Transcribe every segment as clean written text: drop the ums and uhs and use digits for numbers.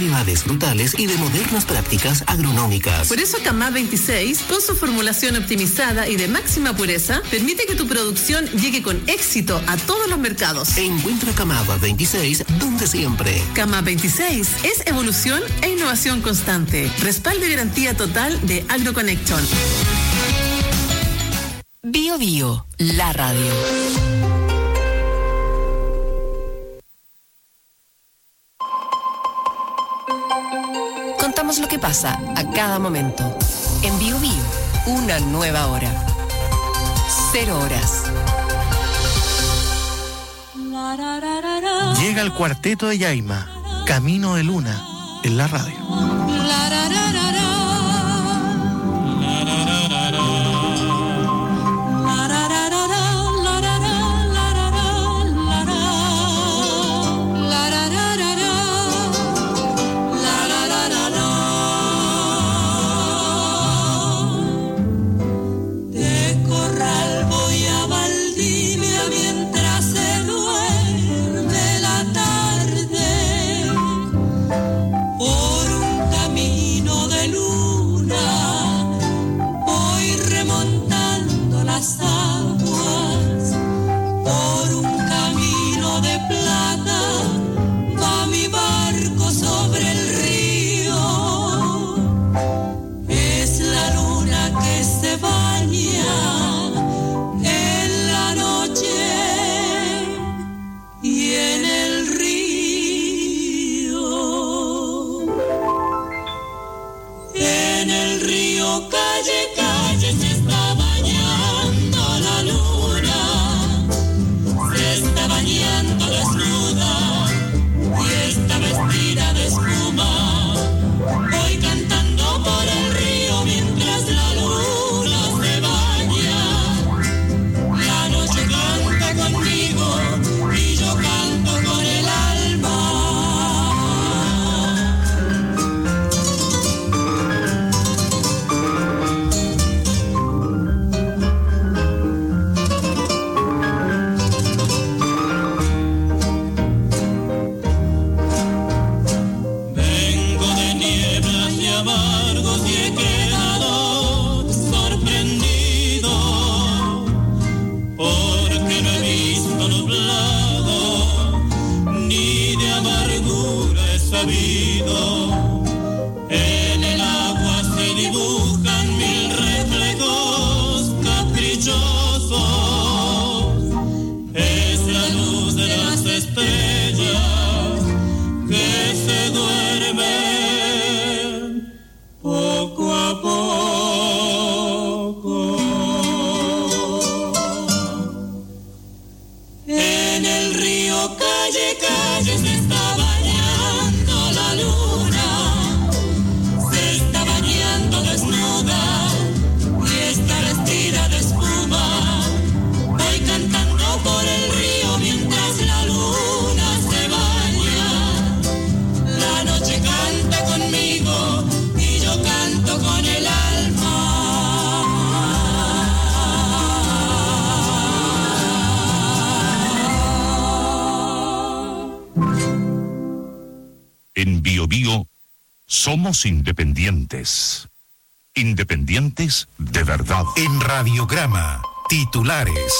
variedades frutales y de modernas prácticas agronómicas. Por eso Camad 26, con su formulación optimizada y de máxima pureza, permite que tu producción llegue con éxito a todos los mercados. Encuentra Camad 26 donde siempre. Camad 26 es evolución e innovación constante. Respaldo y garantía total de AgroConnection. Bio Bio, la radio. Contamos lo que pasa a cada momento. En Bio Bio, una nueva hora. 0 horas. Llega el cuarteto de Yaima, Camino de Luna, en la radio. Somos independientes. Independientes de verdad. En Radiograma, titulares.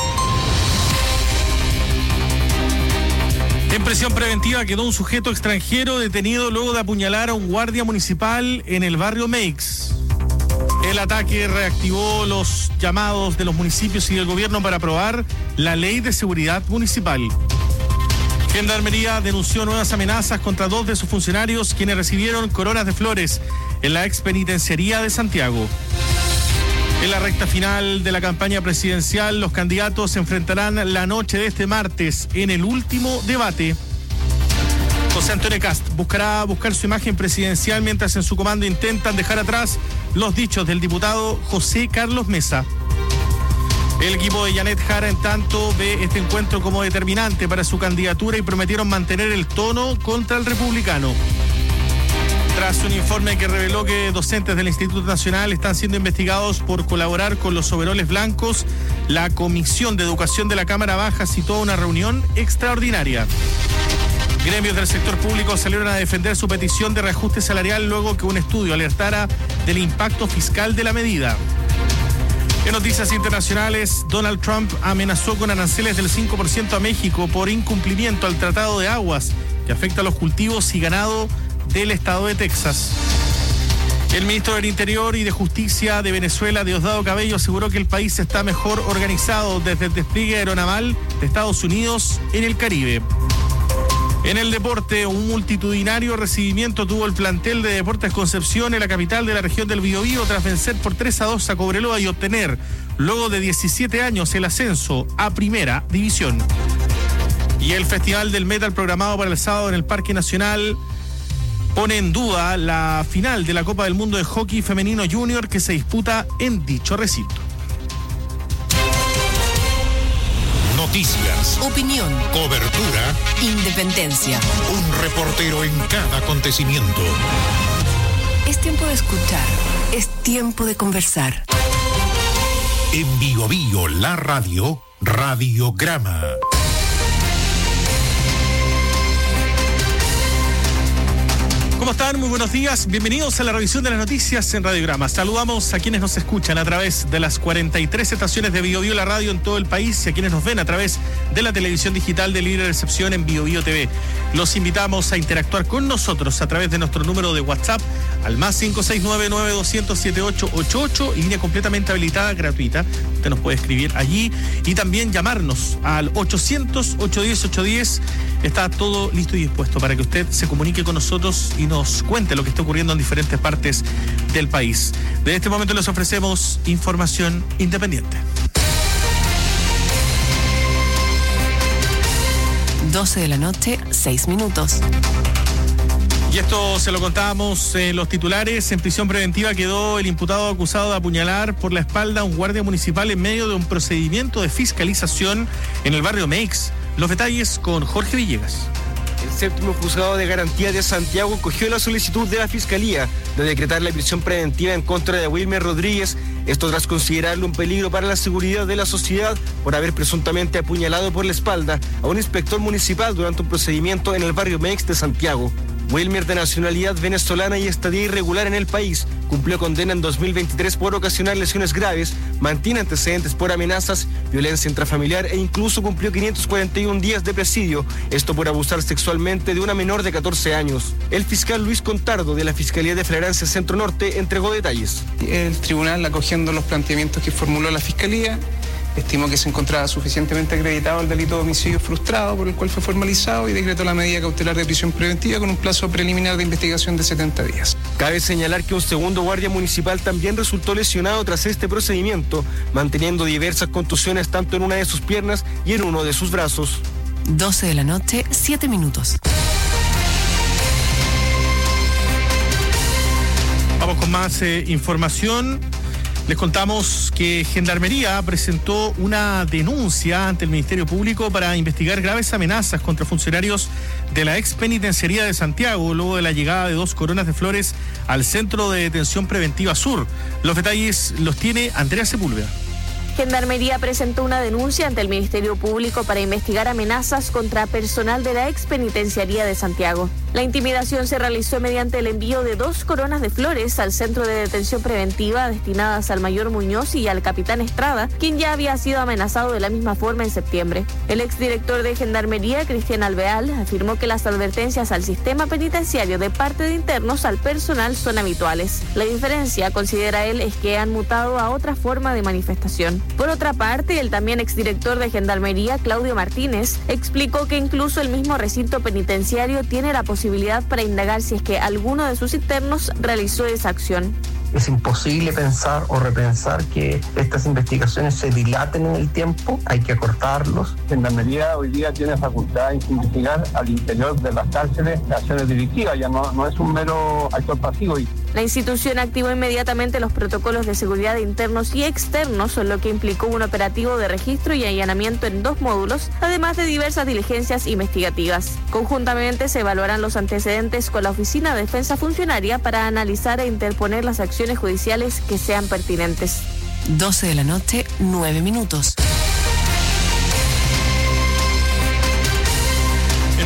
En prisión preventiva quedó un sujeto extranjero detenido luego de apuñalar a un guardia municipal en el barrio Meix. El ataque reactivó los llamados de los municipios y del gobierno para aprobar la ley de seguridad municipal. Gendarmería denunció nuevas amenazas contra 2 de sus funcionarios, quienes recibieron coronas de flores en la expenitenciaría de Santiago. En la recta final de la campaña presidencial, los candidatos se enfrentarán la noche de este martes en el último debate. José Antonio Kast buscará su imagen presidencial mientras en su comando intentan dejar atrás los dichos del diputado José Carlos Mesa. El equipo de Janet Jara, en tanto, ve este encuentro como determinante para su candidatura y prometieron mantener el tono contra el republicano. Tras un informe que reveló que docentes del Instituto Nacional están siendo investigados por colaborar con los overoles blancos, la Comisión de Educación de la Cámara Baja citó una reunión extraordinaria. Gremios del sector público salieron a defender su petición de reajuste salarial luego que un estudio alertara del impacto fiscal de la medida. En noticias internacionales, Donald Trump amenazó con aranceles del 5% a México por incumplimiento al Tratado de Aguas, que afecta a los cultivos y ganado del estado de Texas. El ministro del Interior y de Justicia de Venezuela, Diosdado Cabello, aseguró que el país está mejor organizado desde el despliegue aeronaval de Estados Unidos en el Caribe. En el deporte, un multitudinario recibimiento tuvo el plantel de Deportes Concepción en la capital de la región del Biobío tras vencer por 3-2 a Cobreloa y obtener, luego de 17 años, el ascenso a Primera División. Y el Festival del Metal programado para el sábado en el Parque Nacional pone en duda la final de la Copa del Mundo de Hockey Femenino Junior que se disputa en dicho recinto. Noticias, Opinión, cobertura, independencia. un reportero en cada acontecimiento. Es tiempo de escuchar, es tiempo de conversar. En Biobío, la radio, Radiograma. ¿Cómo están? Muy buenos días. Bienvenidos a la revisión de las noticias en Radiograma. Saludamos a quienes nos escuchan a través de las 43 estaciones de Biobío la radio en todo el país y a quienes nos ven a través de la televisión digital de libre recepción en Biobío TV. Los invitamos a interactuar con nosotros a través de nuestro número de WhatsApp al más 569-9200-7888, línea completamente habilitada, gratuita. Usted nos puede escribir allí y también llamarnos al 800-810-810. Está todo listo y dispuesto para que usted se comunique con nosotros y nos cuente lo que está ocurriendo en diferentes partes del país. De este momento les ofrecemos información independiente. 12 de la noche, 6 minutos. Y esto se lo contábamos en los titulares. En prisión preventiva quedó el imputado acusado de apuñalar por la espalda a un guardia municipal en medio de un procedimiento de fiscalización en el barrio Meix. Los detalles con Jorge Villegas. El séptimo juzgado de garantía de Santiago acogió la solicitud de la Fiscalía de decretar la prisión preventiva en contra de Wilmer Rodríguez, esto tras considerarlo un peligro para la seguridad de la sociedad por haber presuntamente apuñalado por la espalda a un inspector municipal durante un procedimiento en el barrio Meix de Santiago. Wilmer, de nacionalidad venezolana y estadía irregular en el país, cumplió condena en 2023 por ocasionar lesiones graves, mantiene antecedentes por amenazas, violencia intrafamiliar e incluso cumplió 541 días de presidio, esto por abusar sexualmente de una menor de 14 años. El fiscal Luis Contardo, de la Fiscalía de Flagrancia Centro Norte, entregó detalles. El tribunal, acogiendo los planteamientos que formuló la Fiscalía, estimó que se encontraba suficientemente acreditado el delito de homicidio frustrado por el cual fue formalizado y decretó la medida cautelar de prisión preventiva con un plazo preliminar de investigación de 70 días. Cabe señalar que un segundo guardia municipal también resultó lesionado tras este procedimiento, manteniendo diversas contusiones tanto en una de sus piernas y en uno de sus brazos. 12 de la noche, 7 minutos. Vamos con más información. Les contamos que Gendarmería presentó una denuncia ante el Ministerio Público para investigar graves amenazas contra funcionarios de la ex penitenciaría de Santiago luego de la llegada de 2 coronas de flores al Centro de Detención Preventiva Sur. Los detalles los tiene Andrea Sepúlveda. Gendarmería presentó una denuncia ante el Ministerio Público para investigar amenazas contra personal de la ex penitenciaría de Santiago. La intimidación se realizó mediante el envío de 2 coronas de flores al Centro de Detención Preventiva destinadas al mayor Muñoz y al capitán Estrada, quien ya había sido amenazado de la misma forma en septiembre. El exdirector de Gendarmería, Cristian Alveal, afirmó que las advertencias al sistema penitenciario de parte de internos al personal son habituales. La diferencia, considera él, es que han mutado a otra forma de manifestación. Por otra parte, el también exdirector de Gendarmería, Claudio Martínez, explicó que incluso el mismo recinto penitenciario tiene la posibilidad para indagar si es que alguno de sus internos realizó esa acción. Es imposible pensar o repensar que estas investigaciones se dilaten en el tiempo, hay que acortarlos. Gendarmería hoy día tiene facultad de investigar al interior de las cárceles acciones delictivas, ya no es un mero actor pasivo. La institución activó inmediatamente los protocolos de seguridad de internos y externos, lo que implicó un operativo de registro y allanamiento en 2 módulos, además de diversas diligencias investigativas. Conjuntamente se evaluarán los antecedentes con la Oficina de Defensa Funcionaria para analizar e interponer las acciones judiciales que sean pertinentes. 12 de la noche, 9 minutos. En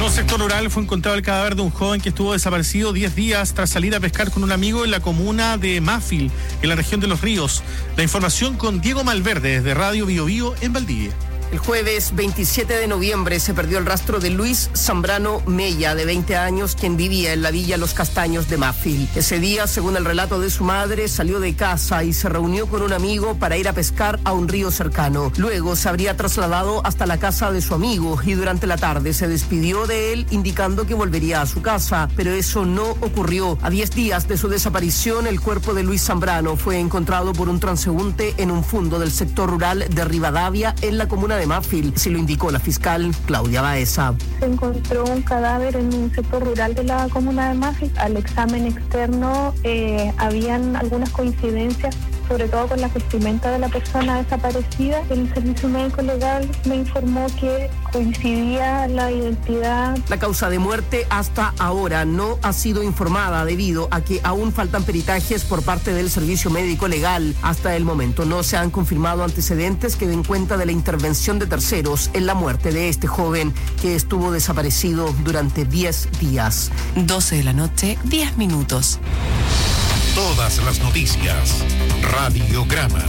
En un sector rural fue encontrado el cadáver de un joven que estuvo desaparecido 10 días tras salir a pescar con un amigo en la comuna de Mafil, en la región de Los Ríos. La información con Diego Malverde desde Radio Bio Bio en Valdivia. El jueves 27 de noviembre se perdió el rastro de Luis Zambrano Mella, de 20 años, quien vivía en la villa Los Castaños de Mafil. Ese día, según el relato de su madre, salió de casa y se reunió con un amigo para ir a pescar a un río cercano. Luego se habría trasladado hasta la casa de su amigo y durante la tarde se despidió de él indicando que volvería a su casa, pero eso no ocurrió. A 10 días de su desaparición, el cuerpo de Luis Zambrano fue encontrado por un transeúnte en un fundo del sector rural de Rivadavia, en la comuna de Mafil, se lo indicó la fiscal Claudia Baeza. Se encontró un cadáver en un sector rural de la comuna de Mafil. Al examen externo habían algunas coincidencias, sobre todo con la vestimenta de la persona desaparecida. El servicio médico legal me informó que coincidía la identidad. La causa de muerte hasta ahora no ha sido informada debido a que aún faltan peritajes por parte del servicio médico legal. Hasta el momento no se han confirmado antecedentes que den cuenta de la intervención de terceros en la muerte de este joven que estuvo desaparecido durante 10 días. 12 de la noche, 10 minutos. Todas las noticias. Radiograma.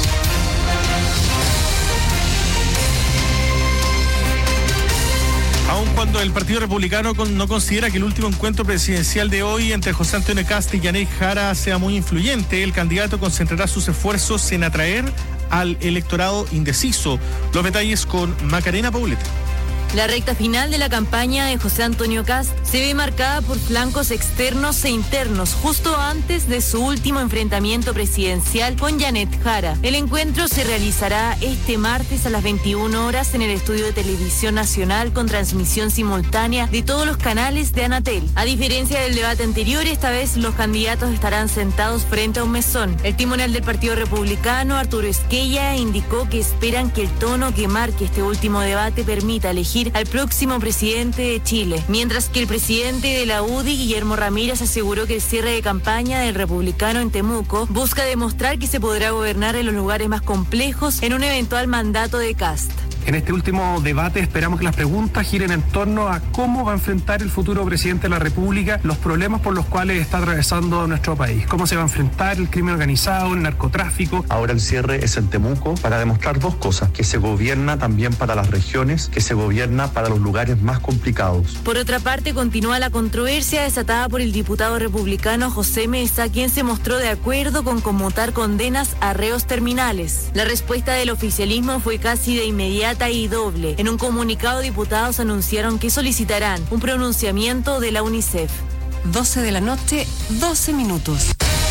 Aun cuando el Partido Republicano no considera que el último encuentro presidencial de hoy entre José Antonio Kast y Yanet Jara sea muy influyente, el candidato concentrará sus esfuerzos en atraer al electorado indeciso. Los detalles con Macarena Pauleta. La recta final de la campaña de José Antonio Kast se ve marcada por flancos externos e internos, justo antes de su último enfrentamiento presidencial con Yanet Jara. El encuentro se realizará este martes a las 21 horas en el Estudio de Televisión Nacional con transmisión simultánea de todos los canales de Anatel. A diferencia del debate anterior, esta vez los candidatos estarán sentados frente a un mesón. El timonel del Partido Republicano, Arturo Esquella, indicó que esperan que el tono que marque este último debate permita elegir al próximo presidente de Chile, mientras que el presidente de la UDI, Guillermo Ramírez, aseguró que el cierre de campaña del republicano en Temuco busca demostrar que se podrá gobernar en los lugares más complejos en un eventual mandato de Kast. En este último debate esperamos que las preguntas giren en torno a cómo va a enfrentar el futuro presidente de la República los problemas por los cuales está atravesando nuestro país. Cómo se va a enfrentar el crimen organizado, el narcotráfico. Ahora el cierre es en Temuco para demostrar dos cosas: que se gobierna también para las regiones, que se gobierna para los lugares más complicados. Por otra parte, continúa la controversia desatada por el diputado republicano José Mesa, quien se mostró de acuerdo con conmutar condenas a reos terminales. La respuesta del oficialismo fue casi de inmediato y doble. En un comunicado, diputados anunciaron que solicitarán un pronunciamiento de la UNICEF. 12 de la noche, 12 minutos.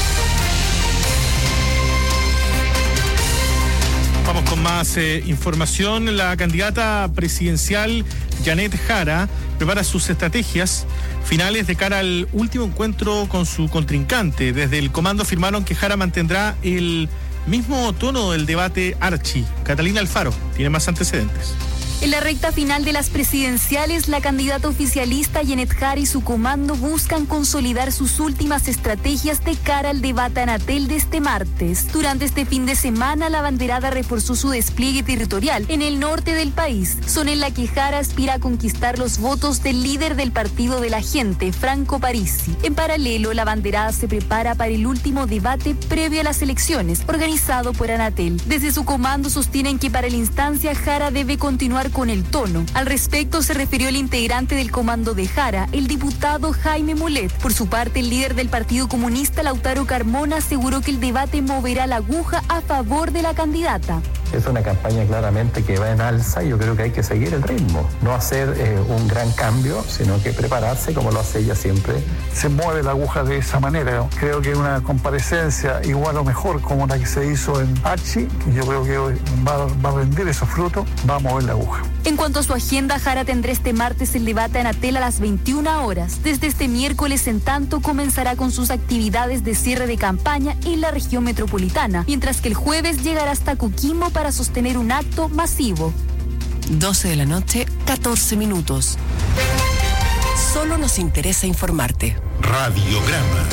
Vamos con más información. La candidata presidencial Yanet Jara prepara sus estrategias finales de cara al último encuentro con su contrincante. Desde el comando afirmaron que Jara mantendrá el mismo tono del debate Archi. Catalina Alfaro tiene más antecedentes. En la recta final de las presidenciales, la candidata oficialista Yanet Jara y su comando buscan consolidar sus últimas estrategias de cara al debate Anatel de este martes. Durante este fin de semana, la banderada reforzó su despliegue territorial en el norte del país, zona en la que Jara aspira a conquistar los votos del líder del Partido de la Gente, Franco Parisi. En paralelo, la banderada se prepara para el último debate previo a las elecciones, organizado por Anatel. Desde su comando sostienen que para la instancia Jara debe continuar con el tono. Al respecto se refirió el integrante del comando de Jara, el diputado Jaime Mulet. Por su parte, el líder del Partido Comunista, Lautaro Carmona, aseguró que el debate moverá la aguja a favor de la candidata. Es una campaña claramente que va en alza y yo creo que hay que seguir el ritmo. No hacer un gran cambio, sino que prepararse como lo hace ella siempre. Se mueve la aguja de esa manera. Creo que una comparecencia igual o mejor como la que se hizo en Archi, yo creo que va a rendir esos frutos, va a mover la aguja. En cuanto a su agenda, Jara tendrá este martes el debate Anatel a las 21 horas. Desde este miércoles, en tanto, comenzará con sus actividades de cierre de campaña en la región metropolitana, mientras que el jueves llegará hasta Coquimbo para sostener un acto masivo. 12 de la noche, 14 minutos. Solo nos interesa informarte. Radiograma.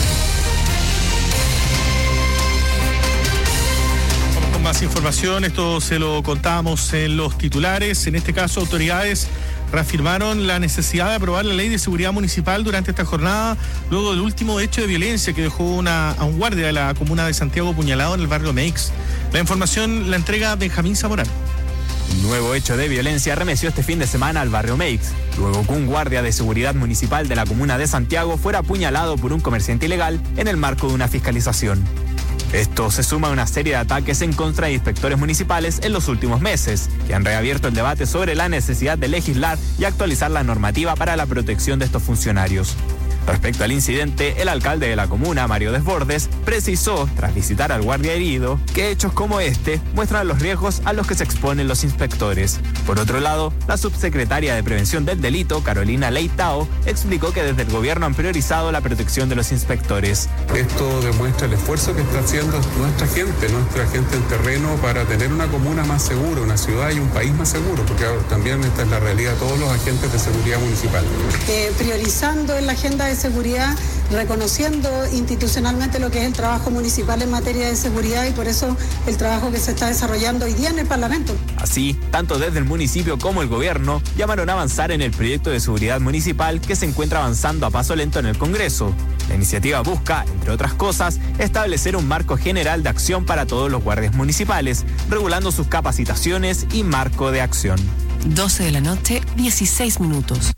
Más información, esto se lo contamos en los titulares. En este caso, autoridades reafirmaron la necesidad de aprobar la ley de seguridad municipal durante esta jornada, luego del último hecho de violencia que dejó a un guardia de la comuna de Santiago apuñalado en el barrio Meix. La información la entrega Benjamín Zamorán. Un nuevo hecho de violencia arremeció este fin de semana al barrio Meix, luego que un guardia de seguridad municipal de la comuna de Santiago fuera apuñalado por un comerciante ilegal en el marco de una fiscalización. Esto se suma a una serie de ataques en contra de inspectores municipales en los últimos meses, que han reabierto el debate sobre la necesidad de legislar y actualizar la normativa para la protección de estos funcionarios. Respecto al incidente, el alcalde de la comuna, Mario Desbordes, precisó, tras visitar al guardia herido, que hechos como este muestran los riesgos a los que se exponen los inspectores. Por otro lado, la subsecretaria de Prevención del Delito, Carolina Leitao, explicó que desde el gobierno han priorizado la protección de los inspectores. Esto demuestra el esfuerzo que está haciendo nuestra gente en terreno para tener una comuna más segura, una ciudad y un país más seguro, porque también esta es la realidad de todos los agentes de seguridad municipal. Priorizando en la agenda de seguridad, reconociendo institucionalmente lo que es el trabajo municipal en materia de seguridad y por eso el trabajo que se está desarrollando hoy día en el Parlamento. Así, tanto desde el municipio como el gobierno llamaron a avanzar en el proyecto de seguridad municipal que se encuentra avanzando a paso lento en el Congreso. La iniciativa busca, entre otras cosas, establecer un marco general de acción para todos los guardias municipales, regulando sus capacitaciones y marco de acción. 12 de la noche, 16 minutos.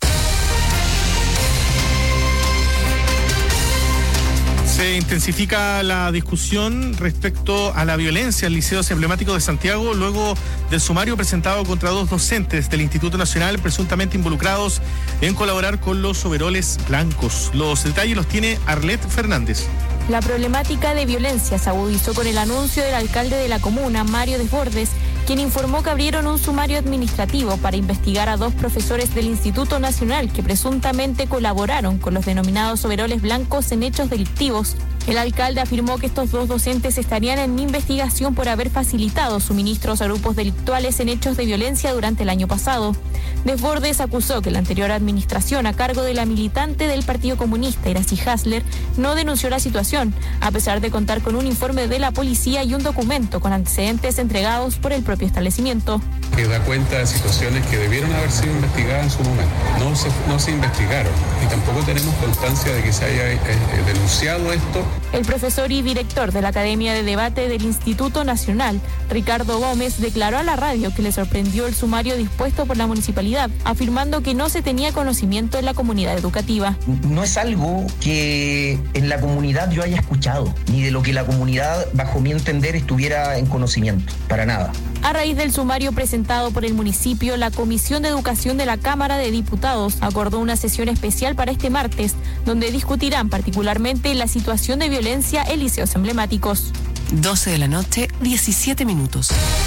Se intensifica la discusión respecto a la violencia en liceos emblemáticos de Santiago luego del sumario presentado contra 2 docentes del Instituto Nacional presuntamente involucrados en colaborar con los overoles blancos. Los detalles los tiene Arlet Fernández. La problemática de violencia se agudizó con el anuncio del alcalde de la comuna, Mario Desbordes, quien informó que abrieron un sumario administrativo para investigar a 2 profesores del Instituto Nacional que presuntamente colaboraron con los denominados overoles blancos en hechos delictivos. El alcalde afirmó que estos 2 docentes estarían en investigación por haber facilitado suministros a grupos delictuales en hechos de violencia durante el año pasado. Desbordes acusó que la anterior administración, a cargo de la militante del Partido Comunista, Iracy Hasler, no denunció la situación, a pesar de contar con un informe de la policía y un documento con antecedentes entregados por el propio establecimiento. Que da cuenta de situaciones que debieron haber sido investigadas en su momento. No se investigaron y tampoco tenemos constancia de que se haya denunciado esto. El profesor y director de la Academia de Debate del Instituto Nacional, Ricardo Gómez, declaró a la radio que le sorprendió el sumario dispuesto por la municipalidad, afirmando que no se tenía conocimiento en la comunidad educativa. No es algo que en la comunidad yo haya escuchado, ni de lo que la comunidad, bajo mi entender, estuviera en conocimiento, para nada. A raíz del sumario presentado por el municipio, la Comisión de Educación de la Cámara de Diputados acordó una sesión especial para este martes, donde discutirán particularmente la situación de violencia en liceos emblemáticos. 12 de la noche, 17 minutos.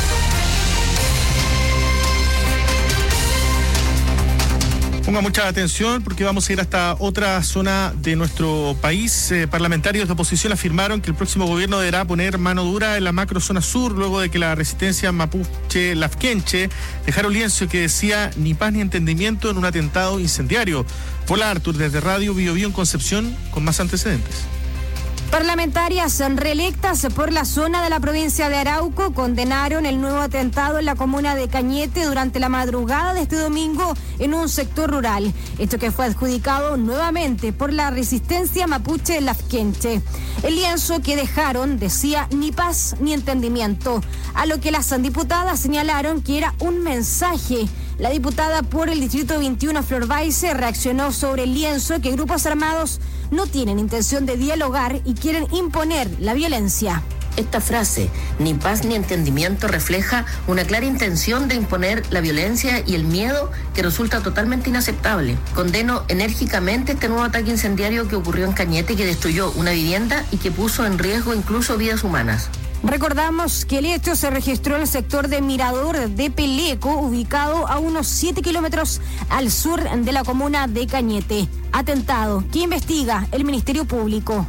Ponga mucha atención porque vamos a ir hasta otra zona de nuestro país. Parlamentarios de oposición afirmaron que el próximo gobierno deberá poner mano dura en la macrozona sur luego de que la resistencia mapuche Lafkenche dejara un lienzo que decía ni paz ni entendimiento en un atentado incendiario. Hola Artur, desde Radio Bio Bio en Concepción con más antecedentes. Parlamentarias reelectas por la zona de la provincia de Arauco condenaron el nuevo atentado en la comuna de Cañete durante la madrugada de este domingo en un sector rural. Esto que fue adjudicado nuevamente por la resistencia mapuche Lafkenche. El lienzo que dejaron decía ni paz ni entendimiento, a lo que las diputadas señalaron que era un mensaje. La diputada por el Distrito 21, Flor Baise, reaccionó sobre el lienzo que grupos armados no tienen intención de dialogar y quieren imponer la violencia. Esta frase, ni paz ni entendimiento, refleja una clara intención de imponer la violencia y el miedo que resulta totalmente inaceptable. Condeno enérgicamente este nuevo ataque incendiario que ocurrió en Cañete, que destruyó una vivienda y que puso en riesgo incluso vidas humanas. Recordamos que el hecho se registró en el sector de Mirador de Peleco, ubicado a unos 7 kilómetros al sur de la comuna de Cañete. Atentado que investiga el Ministerio Público.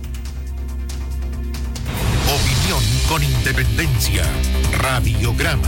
Opinión con independencia. Radiograma.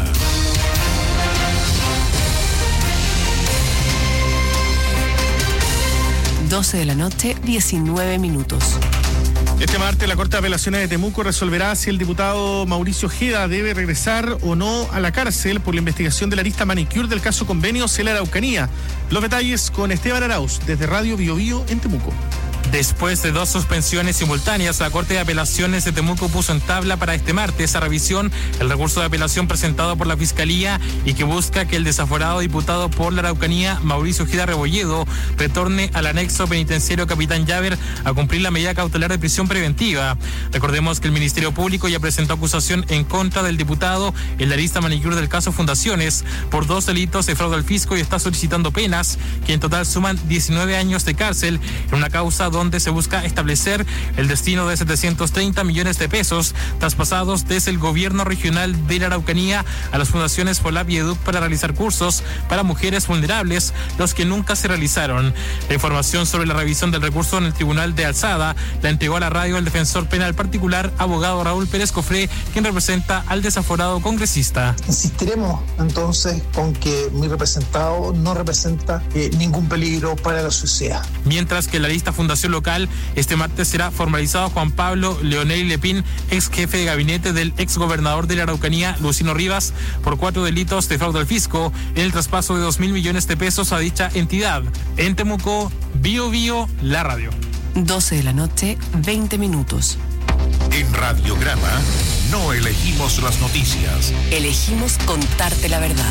...12 de la noche, 19 minutos. Este martes la Corte de Apelaciones de Temuco resolverá si el diputado Mauricio Ojeda debe regresar o no a la cárcel por la investigación de la arista Manicure del caso Convenios en la Araucanía. Los detalles con Esteban Arauz desde Radio Bio Bio en Temuco. Después de 2 suspensiones simultáneas, la Corte de Apelaciones de Temuco puso en tabla para este martes a revisión el recurso de apelación presentado por la Fiscalía y que busca que el desaforado diputado por la Araucanía, Mauricio Ojeda Rebolledo, retorne al anexo penitenciario Capitán Llaver a cumplir la medida cautelar de prisión preventiva. Recordemos que el Ministerio Público ya presentó acusación en contra del diputado en la arista Manicure del caso Fundaciones por 2 delitos de fraude al fisco y está solicitando penas que en total suman 19 años de cárcel en una causa donde se busca establecer el destino de 730 millones de pesos traspasados desde el gobierno regional de la Araucanía a las fundaciones Polap y Educ para realizar cursos para mujeres vulnerables, los que nunca se realizaron. La información sobre la revisión del recurso en el Tribunal de Alzada la entregó a la radio el defensor penal particular, abogado Raúl Pérez Cofré, quien representa al desaforado congresista. Insistiremos entonces con que mi representado no representa ningún peligro para la sociedad. Mientras que la lista Fundación Local, este martes será formalizado Juan Pablo Leonel Lepín, ex jefe de gabinete del ex gobernador de la Araucanía, Luciano Rivas, por 4 delitos de fraude al fisco en el traspaso de 2.000 millones de pesos a dicha entidad. En Temuco, Bio Bio, la radio. 12 de la noche, 20 minutos. En Radiograma no elegimos las noticias. Elegimos contarte la verdad.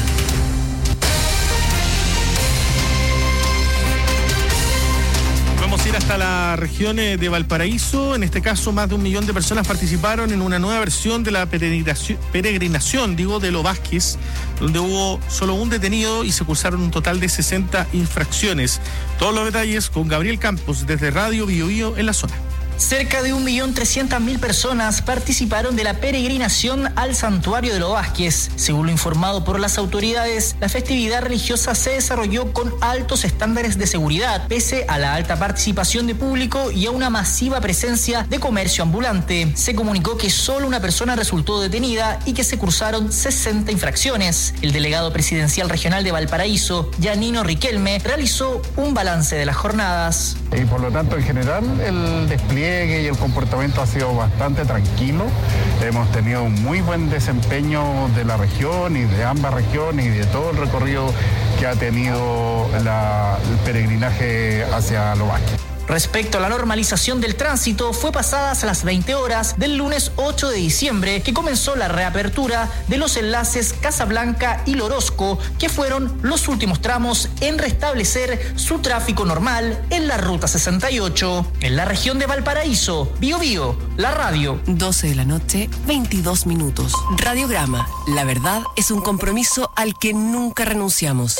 Vamos a ir hasta la región de Valparaíso. En este caso, más de 1 millón de personas participaron en una nueva versión de la peregrinación de Los Vázquez, donde hubo solo un detenido y se cursaron un total de 60 infracciones. Todos los detalles con Gabriel Campos desde Radio Bio Bio en la zona. Cerca de 1.300.000 personas participaron de la peregrinación al santuario de Los Vázquez. Según lo informado por las autoridades, la festividad religiosa se desarrolló con altos estándares de seguridad, pese a la alta participación de público y a una masiva presencia de comercio ambulante. Se comunicó que solo una persona resultó detenida y que se cursaron 60 infracciones. El delegado presidencial regional de Valparaíso, Yanino Riquelme, realizó un balance de las jornadas. Y por lo tanto, en general, el despliegue y el comportamiento ha sido bastante tranquilo. Hemos tenido un muy buen desempeño de la región y de ambas regiones y de todo el recorrido que ha tenido el peregrinaje hacia Los Vázquez. Respecto a la normalización del tránsito, fue pasadas las 20 horas del lunes 8 de diciembre que comenzó la reapertura de los enlaces Casablanca y Lorosco, que fueron los últimos tramos en restablecer su tráfico normal en la Ruta 68. En la región de Valparaíso, Bio Bio, la radio. 12 de la noche, 22 minutos. Radiograma. La verdad es un compromiso al que nunca renunciamos.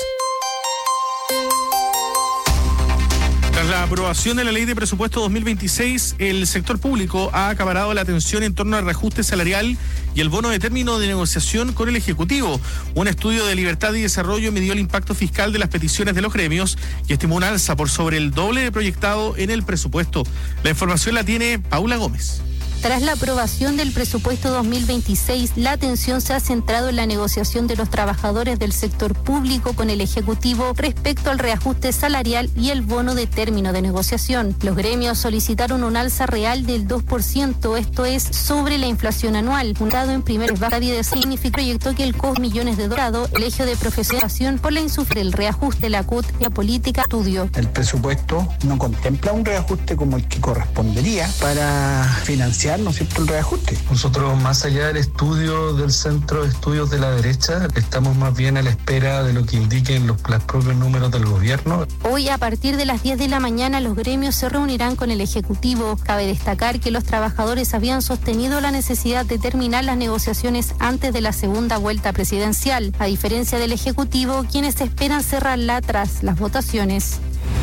Tras la aprobación de la Ley de Presupuesto 2026, el sector público ha acaparado la atención en torno al reajuste salarial y el bono de término de negociación con el Ejecutivo. Un estudio de Libertad y Desarrollo midió el impacto fiscal de las peticiones de los gremios y estimó un alza por sobre el doble de proyectado en el presupuesto. La información la tiene Paula Gómez. Tras la aprobación del presupuesto 2026, la atención se ha centrado en la negociación de los trabajadores del sector público con el Ejecutivo respecto al reajuste salarial y el bono de término de negociación. Los gremios solicitaron un alza real del 2%, esto es, sobre la inflación anual. Fundado en primer lugar, significa proyectó que el costo de millones de dólares, el eje de profesionación por la insufre, el reajuste de la CUT y la política estudio. El presupuesto no contempla un reajuste como el que correspondería para financiar, ¿no es cierto?, el reajuste. Nosotros, más allá del estudio del Centro de Estudios de la Derecha, estamos más bien a la espera de lo que indiquen los propios números del gobierno. Hoy, a partir de las 10 de la mañana, los gremios se reunirán con el Ejecutivo. Cabe destacar que los trabajadores habían sostenido la necesidad de terminar las negociaciones antes de la segunda vuelta presidencial, a diferencia del Ejecutivo, quienes esperan cerrarla tras las votaciones.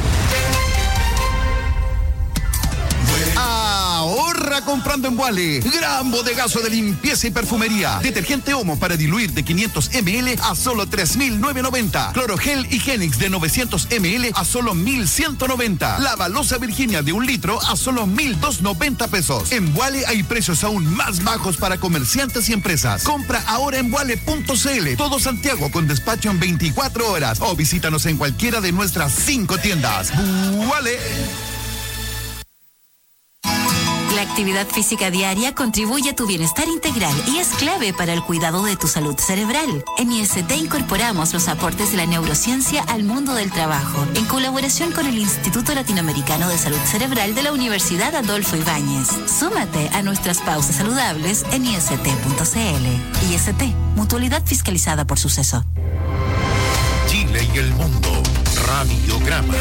Ahorra comprando en Vuale. Gran bodegazo de limpieza y perfumería. Detergente Omo para diluir de 500 ml a solo 3.990. Clorogel Higienix de 900 ml a solo 1.190. La Balosa Virginia de 1 litro a solo 1.290 pesos. En Vuale hay precios aún más bajos para comerciantes y empresas. Compra ahora en vuale.cl. Todo Santiago con despacho en 24 horas. O visítanos en cualquiera de nuestras 5 tiendas. Vuale. La actividad física diaria contribuye a tu bienestar integral y es clave para el cuidado de tu salud cerebral. En IST incorporamos los aportes de la neurociencia al mundo del trabajo, en colaboración con el Instituto Latinoamericano de Salud Cerebral de la Universidad Adolfo Ibáñez. Súmate a nuestras pausas saludables en ist.cl. IST, mutualidad fiscalizada por Suceso. Chile y el mundo. Radiograma.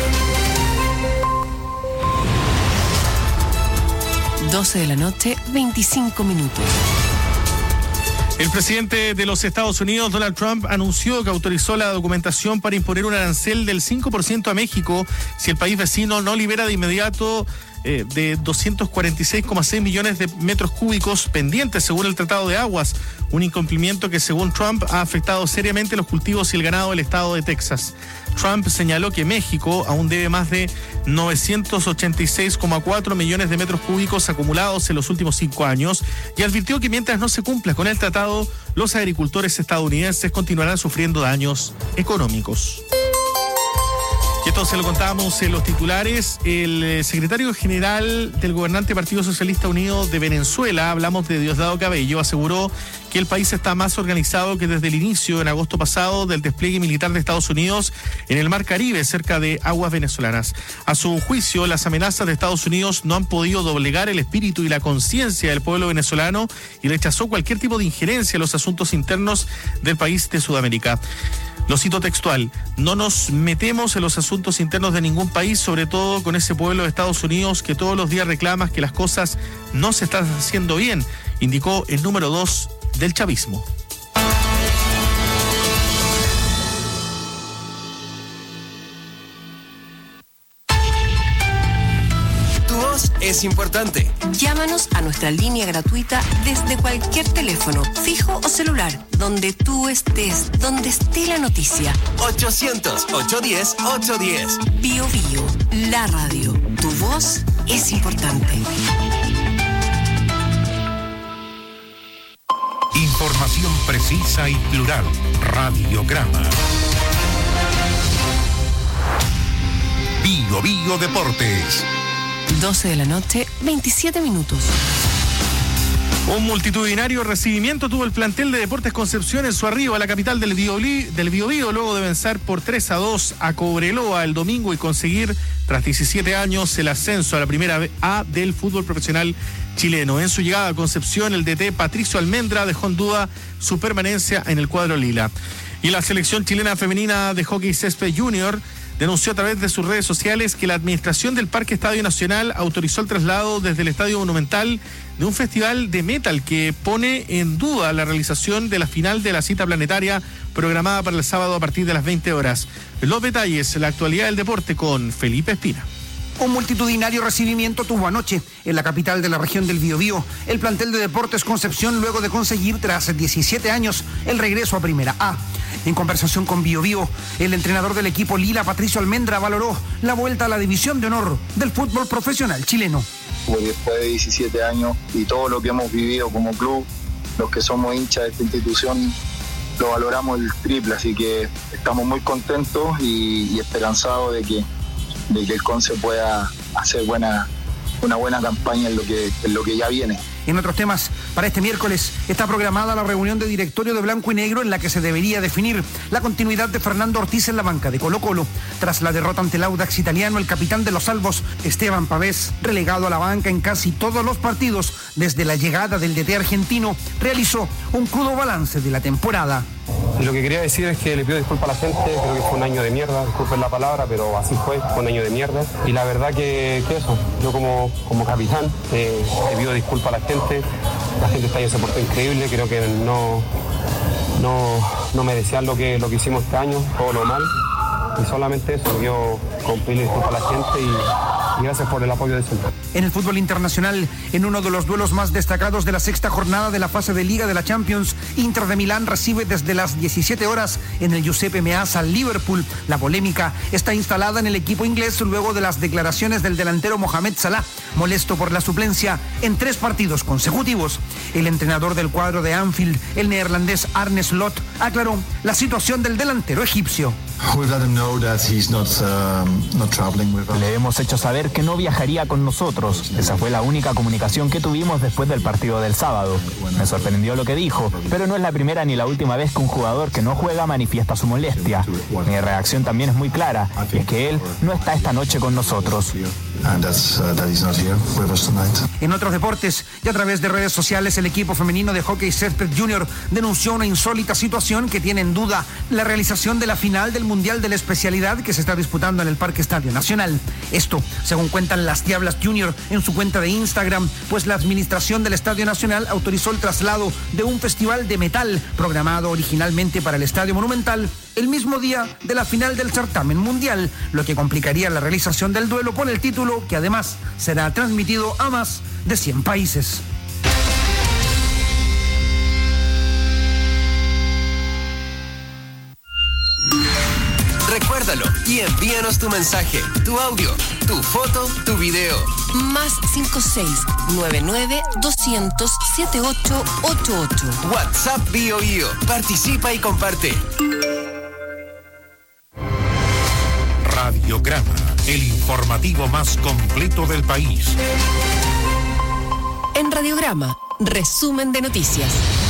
12 de la noche, 25 minutos. El presidente de los Estados Unidos, Donald Trump, anunció que autorizó la documentación para imponer un arancel del 5% a México si el país vecino no libera de inmediato de 246,6 millones de metros cúbicos pendientes según el Tratado de Aguas, un incumplimiento que según Trump ha afectado seriamente los cultivos y el ganado del estado de Texas. Trump señaló que México aún debe más de 986,4 millones de metros cúbicos acumulados en los últimos 5 años y advirtió que mientras no se cumpla con el tratado, los agricultores estadounidenses continuarán sufriendo daños económicos. Y esto se lo contábamos en los titulares. El secretario general del gobernante Partido Socialista Unido de Venezuela, hablamos de Diosdado Cabello, aseguró que el país está más organizado que desde el inicio, en agosto pasado, del despliegue militar de Estados Unidos en el Mar Caribe, cerca de aguas venezolanas. A su juicio, las amenazas de Estados Unidos no han podido doblegar el espíritu y la conciencia del pueblo venezolano y rechazó cualquier tipo de injerencia en los asuntos internos del país de Sudamérica. Lo cito textual: no nos metemos en los asuntos internos de ningún país, sobre todo con ese pueblo de Estados Unidos que todos los días reclama que las cosas no se están haciendo bien, indicó el número 2 del chavismo. Es importante. Llámanos a nuestra línea gratuita desde cualquier teléfono, fijo o celular, donde tú estés, donde esté la noticia. 800-810-810. Bio Bio, la radio. Tu voz es importante. Información precisa y plural. Radiograma. Bio Bio Deportes. 12 de la noche, 27 minutos. Un multitudinario recibimiento tuvo el plantel de Deportes Concepción en su arribo a la capital del Biobío, luego de vencer por 3-2 a Cobreloa el domingo y conseguir, tras 17 años, el ascenso a la primera A del fútbol profesional chileno. En su llegada a Concepción, el DT Patricio Almendra dejó en duda su permanencia en el cuadro lila. Y la selección chilena femenina de hockey césped junior denunció a través de sus redes sociales que la administración del Parque Estadio Nacional autorizó el traslado desde el Estadio Monumental de un festival de metal que pone en duda la realización de la final de la cita planetaria programada para el sábado a partir de las 20 horas. Los detalles, la actualidad del deporte con Felipe Espina. Un multitudinario recibimiento tuvo anoche en la capital de la región del Biobío el plantel de Deportes Concepción luego de conseguir tras 17 años el regreso a Primera A. En conversación con Biobío, el entrenador del equipo lila, Patricio Almendra, valoró la vuelta a la división de honor del fútbol profesional chileno. Porque después de 17 años y todo lo que hemos vivido como club, los que somos hinchas de esta institución, lo valoramos el triple, así que estamos muy contentos y esperanzados de que el Conce pueda hacer una buena campaña en lo que ya viene. En otros temas, para este miércoles está programada la reunión de directorio de Blanco y Negro en la que se debería definir la continuidad de Fernando Ortiz en la banca de Colo-Colo. Tras la derrota ante el Audax italiano, el capitán de los salvos, Esteban Pavés, relegado a la banca en casi todos los partidos desde la llegada del DT argentino, realizó un crudo balance de la temporada. Lo que quería decir es que le pido disculpas a la gente, creo que fue un año de mierda, disculpen la palabra, pero así fue un año de mierda. Y la verdad que eso, yo como capitán le pido disculpas a la gente este año se portó increíble, creo que no merecían lo que hicimos este año, todo lo mal. Y solamente eso, yo pedirle disculpas a la gente y gracias por el apoyo de siempre. En el fútbol internacional, en uno de los duelos más destacados de la sexta jornada de la fase de Liga de la Champions, Inter de Milán recibe desde las 17 horas en el Giuseppe Meazza al Liverpool. La polémica está instalada en el equipo inglés luego de las declaraciones del delantero Mohamed Salah, molesto por la suplencia en 3 partidos consecutivos. El entrenador del cuadro de Anfield, el neerlandés Arne Slot, aclaró la situación del delantero egipcio. Le hemos hecho saber que no viajaría con nosotros. Esa fue la única comunicación que tuvimos después del partido del sábado. Me sorprendió lo que dijo, pero no es la primera ni la última vez que un jugador que no juega manifiesta su molestia. Mi reacción también es muy clara, y es que él no está esta noche con nosotros. En otros deportes y a través de redes sociales, el equipo femenino de hockey césped junior denunció una insólita situación que tiene en duda la realización de la final del Mundial de la especialidad que se está disputando en el Parque Estadio Nacional. Esto, según cuentan las Diablas Junior en su cuenta de Instagram, pues la administración del Estadio Nacional autorizó el traslado de un festival de metal programado originalmente para el Estadio Monumental el mismo día de la final del certamen mundial, lo que complicaría la realización del duelo por el título, que además será transmitido a más de 100 países. Recuérdalo y envíanos tu mensaje, tu audio, tu foto, tu video. Más 56-99-200-7888. WhatsApp Bio Bio. Participa y comparte. Radiograma, el informativo más completo del país. En Radiograma, resumen de noticias.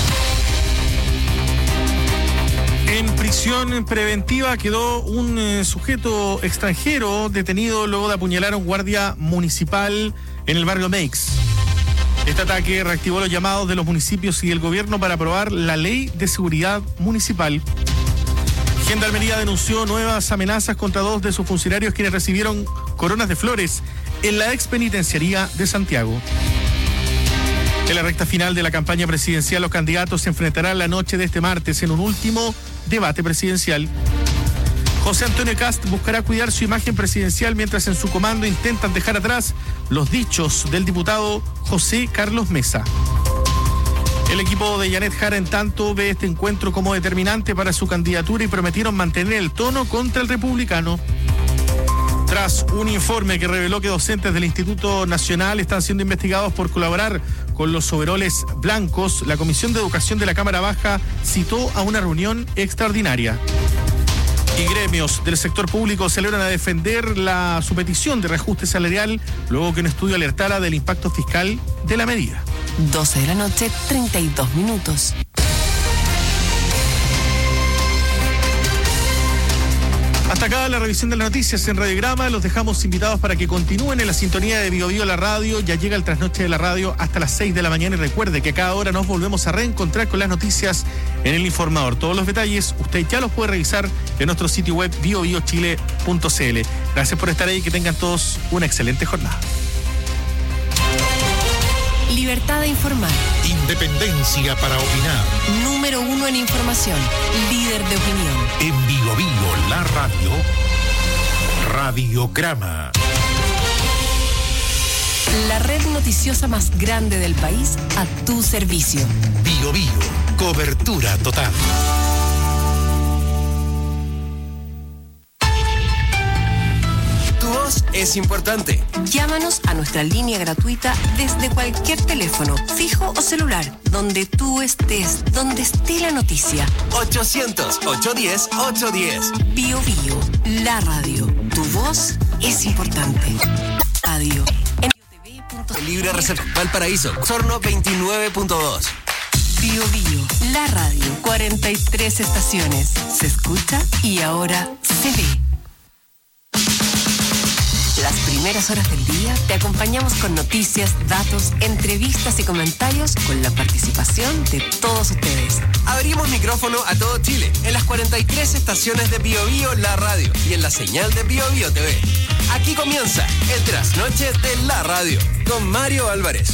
En prisión preventiva quedó un sujeto extranjero detenido luego de apuñalar a un guardia municipal en el barrio Meix. Este ataque reactivó los llamados de los municipios y el gobierno para aprobar la ley de seguridad municipal. Gendarmería denunció nuevas amenazas contra 2 de sus funcionarios quienes recibieron coronas de flores en la expenitenciaría de Santiago. En la recta final de la campaña presidencial, los candidatos se enfrentarán la noche de este martes en un último debate presidencial. José Antonio Kast buscará cuidar su imagen presidencial mientras en su comando intentan dejar atrás los dichos del diputado José Carlos Mesa. El equipo de Janet Jara, en tanto, ve este encuentro como determinante para su candidatura y prometieron mantener el tono contra el republicano. Tras un informe que reveló que docentes del Instituto Nacional están siendo investigados por colaborar con los overoles blancos, la Comisión de Educación de la Cámara Baja citó a una reunión extraordinaria. Y gremios del sector público celebran a defender su petición de reajuste salarial luego que un estudio alertara del impacto fiscal de la medida. 12 de la noche, 32 minutos. Hasta acá la revisión de las noticias en Radiograma. Los dejamos invitados para que continúen en la sintonía de Bio Bio la radio. Ya llega el trasnoche de la radio hasta las 6 de la mañana y recuerde que a cada hora nos volvemos a reencontrar con las noticias en el informador. Todos los detalles usted ya los puede revisar en nuestro sitio web biobiochile.cl. Gracias por estar ahí y que tengan todos una excelente jornada. Libertad de informar. Independencia para opinar. Número 1 en información. Líder de opinión. En Bio Bio, la radio. Radiograma. La red noticiosa más grande del país a tu servicio. Bio Bio, cobertura total. Es importante. Llámanos a nuestra línea gratuita desde cualquier teléfono, fijo o celular, donde tú estés, donde esté la noticia. 800-810-810. Bio Bio, la radio. Tu voz es importante. Radio. En Libre Reserva, Valparaíso, Sorno 29.2. Bio Bio, la radio. 43 estaciones. Se escucha y ahora se ve. Las primeras horas del día te acompañamos con noticias, datos, entrevistas y comentarios con la participación de todos ustedes. Abrimos micrófono a todo Chile en las 43 estaciones de Bio Bio la radio y en la señal de Bio Bio TV. Aquí comienza el trasnoche de la radio con Mario Álvarez.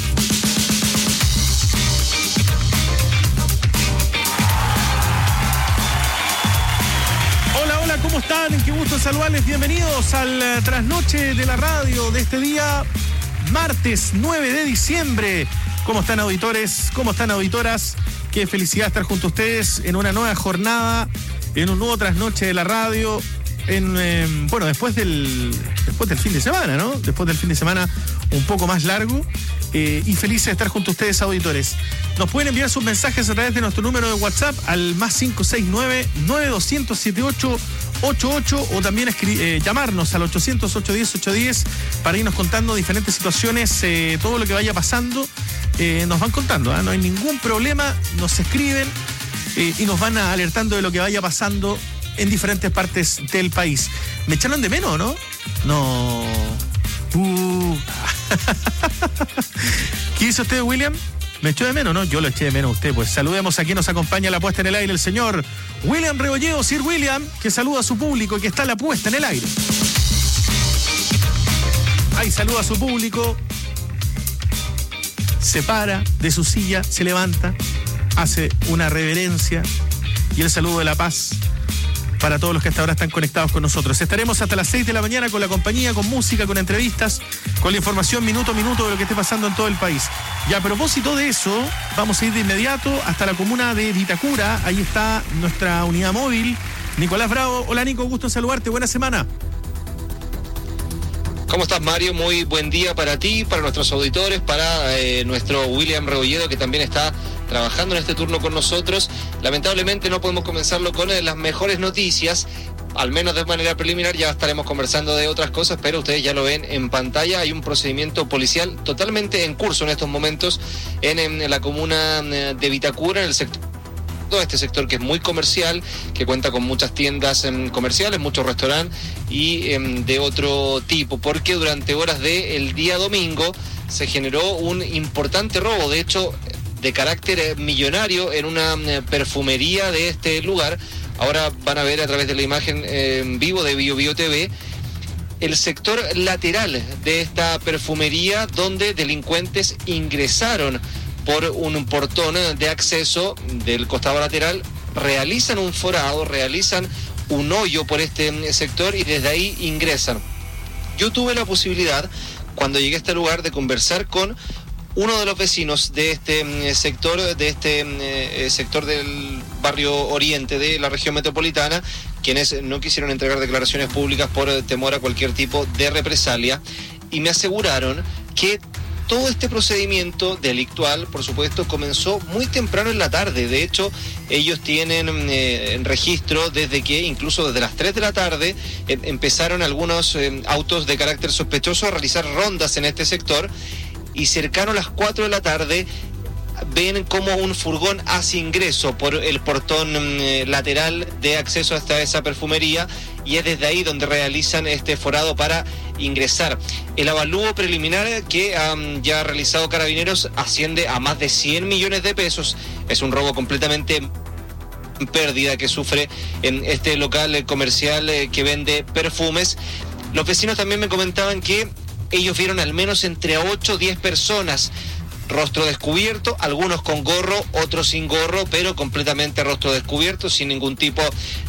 Hola, ¿cómo están? Qué gusto saludarles. Bienvenidos al trasnoche de la radio de este día, martes 9 de diciembre. ¿Cómo están, auditores? ¿Cómo están, auditoras? Qué felicidad estar junto a ustedes en una nueva jornada, en un nuevo trasnoche de la radio, después del fin de semana, ¿no? Después del fin de semana un poco más largo. Y felices de estar junto a ustedes, auditores. Nos pueden enviar sus mensajes a través de nuestro número de WhatsApp al más 569-9200-7888 88 o también llamarnos al 800-810-810 para irnos contando diferentes situaciones, todo lo que vaya pasando. Nos van contando, no hay ningún problema, nos escriben y nos van alertando de lo que vaya pasando en diferentes partes del país. ¿Me echaron de menos, no? No. ¿Qué hizo usted, William? ¿Me echó de menos, no? Yo lo eché de menos a usted. Pues saludemos a quien nos acompaña en la puesta en el aire, el señor William Rebolledo, Sir William, que saluda a su público y que está en la puesta en el aire. Ahí saluda a su público. Se para de su silla, se levanta, hace una reverencia y el saludo de la paz para todos los que hasta ahora están conectados con nosotros. Estaremos hasta las 6 de la mañana con la compañía, con música, con entrevistas, con la información minuto a minuto de lo que esté pasando en todo el país. Y a propósito de eso, vamos a ir de inmediato hasta la comuna de Vitacura. Ahí está nuestra unidad móvil, Nicolás Bravo. Hola, Nico, gusto en saludarte. Buena semana. ¿Cómo estás, Mario? Muy buen día para ti, para nuestros auditores, para nuestro William Rebolledo, que también está trabajando en este turno con nosotros. Lamentablemente no podemos comenzarlo con las mejores noticias, al menos de manera preliminar. Ya estaremos conversando de otras cosas, pero ustedes ya lo ven en pantalla. Hay un procedimiento policial totalmente en curso en estos momentos en la comuna de Vitacura, en el sector. Todo este sector que es muy comercial, que cuenta con muchas tiendas comerciales, muchos restaurantes y de otro tipo, porque durante horas del día domingo se generó un importante robo, de hecho de carácter millonario, en una perfumería de este lugar. Ahora van a ver a través de la imagen en vivo de BioBio TV el sector lateral de esta perfumería, donde delincuentes ingresaron por un portón de acceso del costado lateral, realizan un forado, realizan un hoyo por este sector y desde ahí ingresan. Yo tuve la posibilidad, cuando llegué a este lugar, de conversar con uno de los vecinos de este sector, sector del barrio Oriente de la región metropolitana, quienes no quisieron entregar declaraciones públicas por temor a cualquier tipo de represalia, y me aseguraron que todo este procedimiento delictual, por supuesto, comenzó muy temprano en la tarde. De hecho, ellos tienen registro desde que, incluso desde las 3 de la tarde, empezaron algunos autos de carácter sospechoso a realizar rondas en este sector, y cercano a las 4 de la tarde ven como un furgón hace ingreso por el portón lateral de acceso hasta esa perfumería, y es desde ahí donde realizan este forado para ingresar. El avalúo preliminar que ya ha realizado Carabineros asciende a más de 100 millones de pesos. Es un robo completamente en pérdida que sufre en este local comercial que vende perfumes. Los vecinos también me comentaban que ellos vieron al menos entre 8 o 10 personas, rostro descubierto, algunos con gorro, otros sin gorro, pero completamente rostro descubierto, sin ningún tipo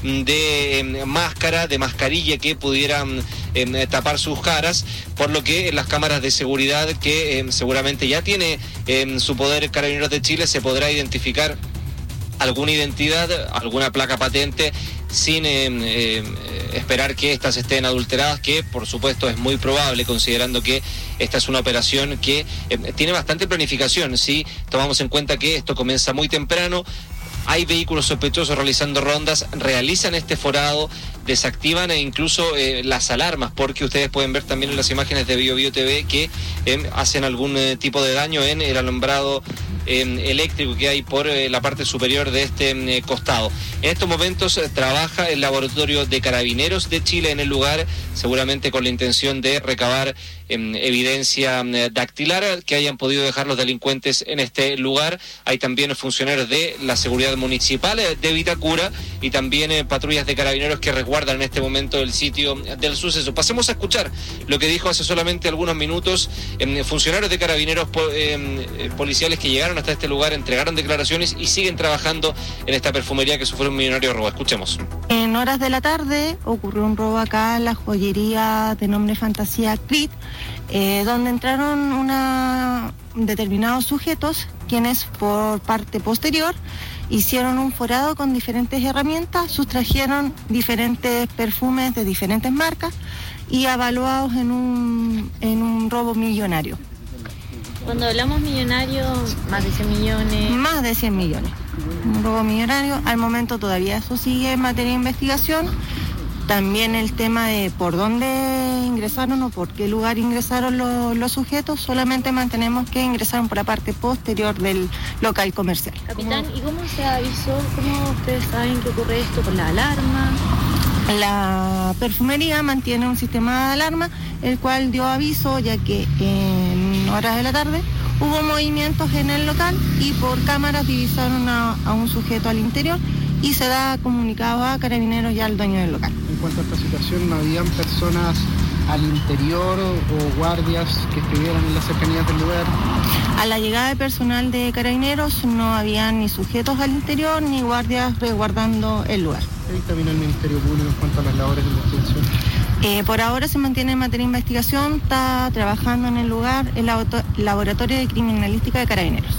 de máscara, de mascarilla que pudieran tapar sus caras, por lo que en las cámaras de seguridad que seguramente ya tiene en su poder Carabineros de Chile se podrá identificar alguna identidad, alguna placa patente, sin esperar que estas estén adulteradas, que por supuesto es muy probable, considerando que esta es una operación que tiene bastante planificación. Si tomamos en cuenta que esto comienza muy temprano, hay vehículos sospechosos realizando rondas, realizan este forado, desactivan incluso las alarmas, porque ustedes pueden ver también en las imágenes de BioBio TV que hacen algún tipo de daño en el alumbrado eléctrico que hay por la parte superior de este costado. En estos momentos trabaja el laboratorio de Carabineros de Chile en el lugar, seguramente con la intención de recabar evidencia dactilar que hayan podido dejar los delincuentes en este lugar. Hay también funcionarios de la seguridad municipal de Vitacura y también patrullas de Carabineros que resguardan en este momento el sitio del suceso. Pasemos a escuchar lo que dijo hace solamente algunos minutos funcionarios de Carabineros policiales que llegaron hasta este lugar, entregaron declaraciones y siguen trabajando en esta perfumería que sufrió un millonario robo. Escuchemos. En horas de la tarde ocurrió un robo acá en la joyería de nombre Fantasía Crit, donde entraron determinados sujetos, quienes por parte posterior hicieron un forado con diferentes herramientas, sustrajeron diferentes perfumes de diferentes marcas y avaluados en un robo millonario. Cuando hablamos millonario, más de 100 millones. Más de 100 millones. Un robo millonario. Al momento todavía eso sigue en materia de investigación. También el tema de por dónde ingresaron o por qué lugar ingresaron los sujetos, solamente mantenemos que ingresaron por la parte posterior del local comercial. Capitán, ¿y cómo se avisó? ¿Cómo ustedes saben que ocurre esto? ¿Con la alarma? La perfumería mantiene un sistema de alarma, el cual dio aviso, ya que en horas de la tarde hubo movimientos en el local y por cámaras divisaron a un sujeto al interior y se da comunicado a Carabineros y al dueño del local. En cuanto a esta situación, ¿no habían personas al interior o guardias que estuvieran en las cercanías del lugar? A la llegada de personal de Carabineros no había ni sujetos al interior ni guardias resguardando el lugar. ¿Qué dictaminó el Ministerio Público en cuanto a las labores de investigación? Por ahora se mantiene en materia de investigación, está trabajando en el lugar el Laboratorio de Criminalística de Carabineros.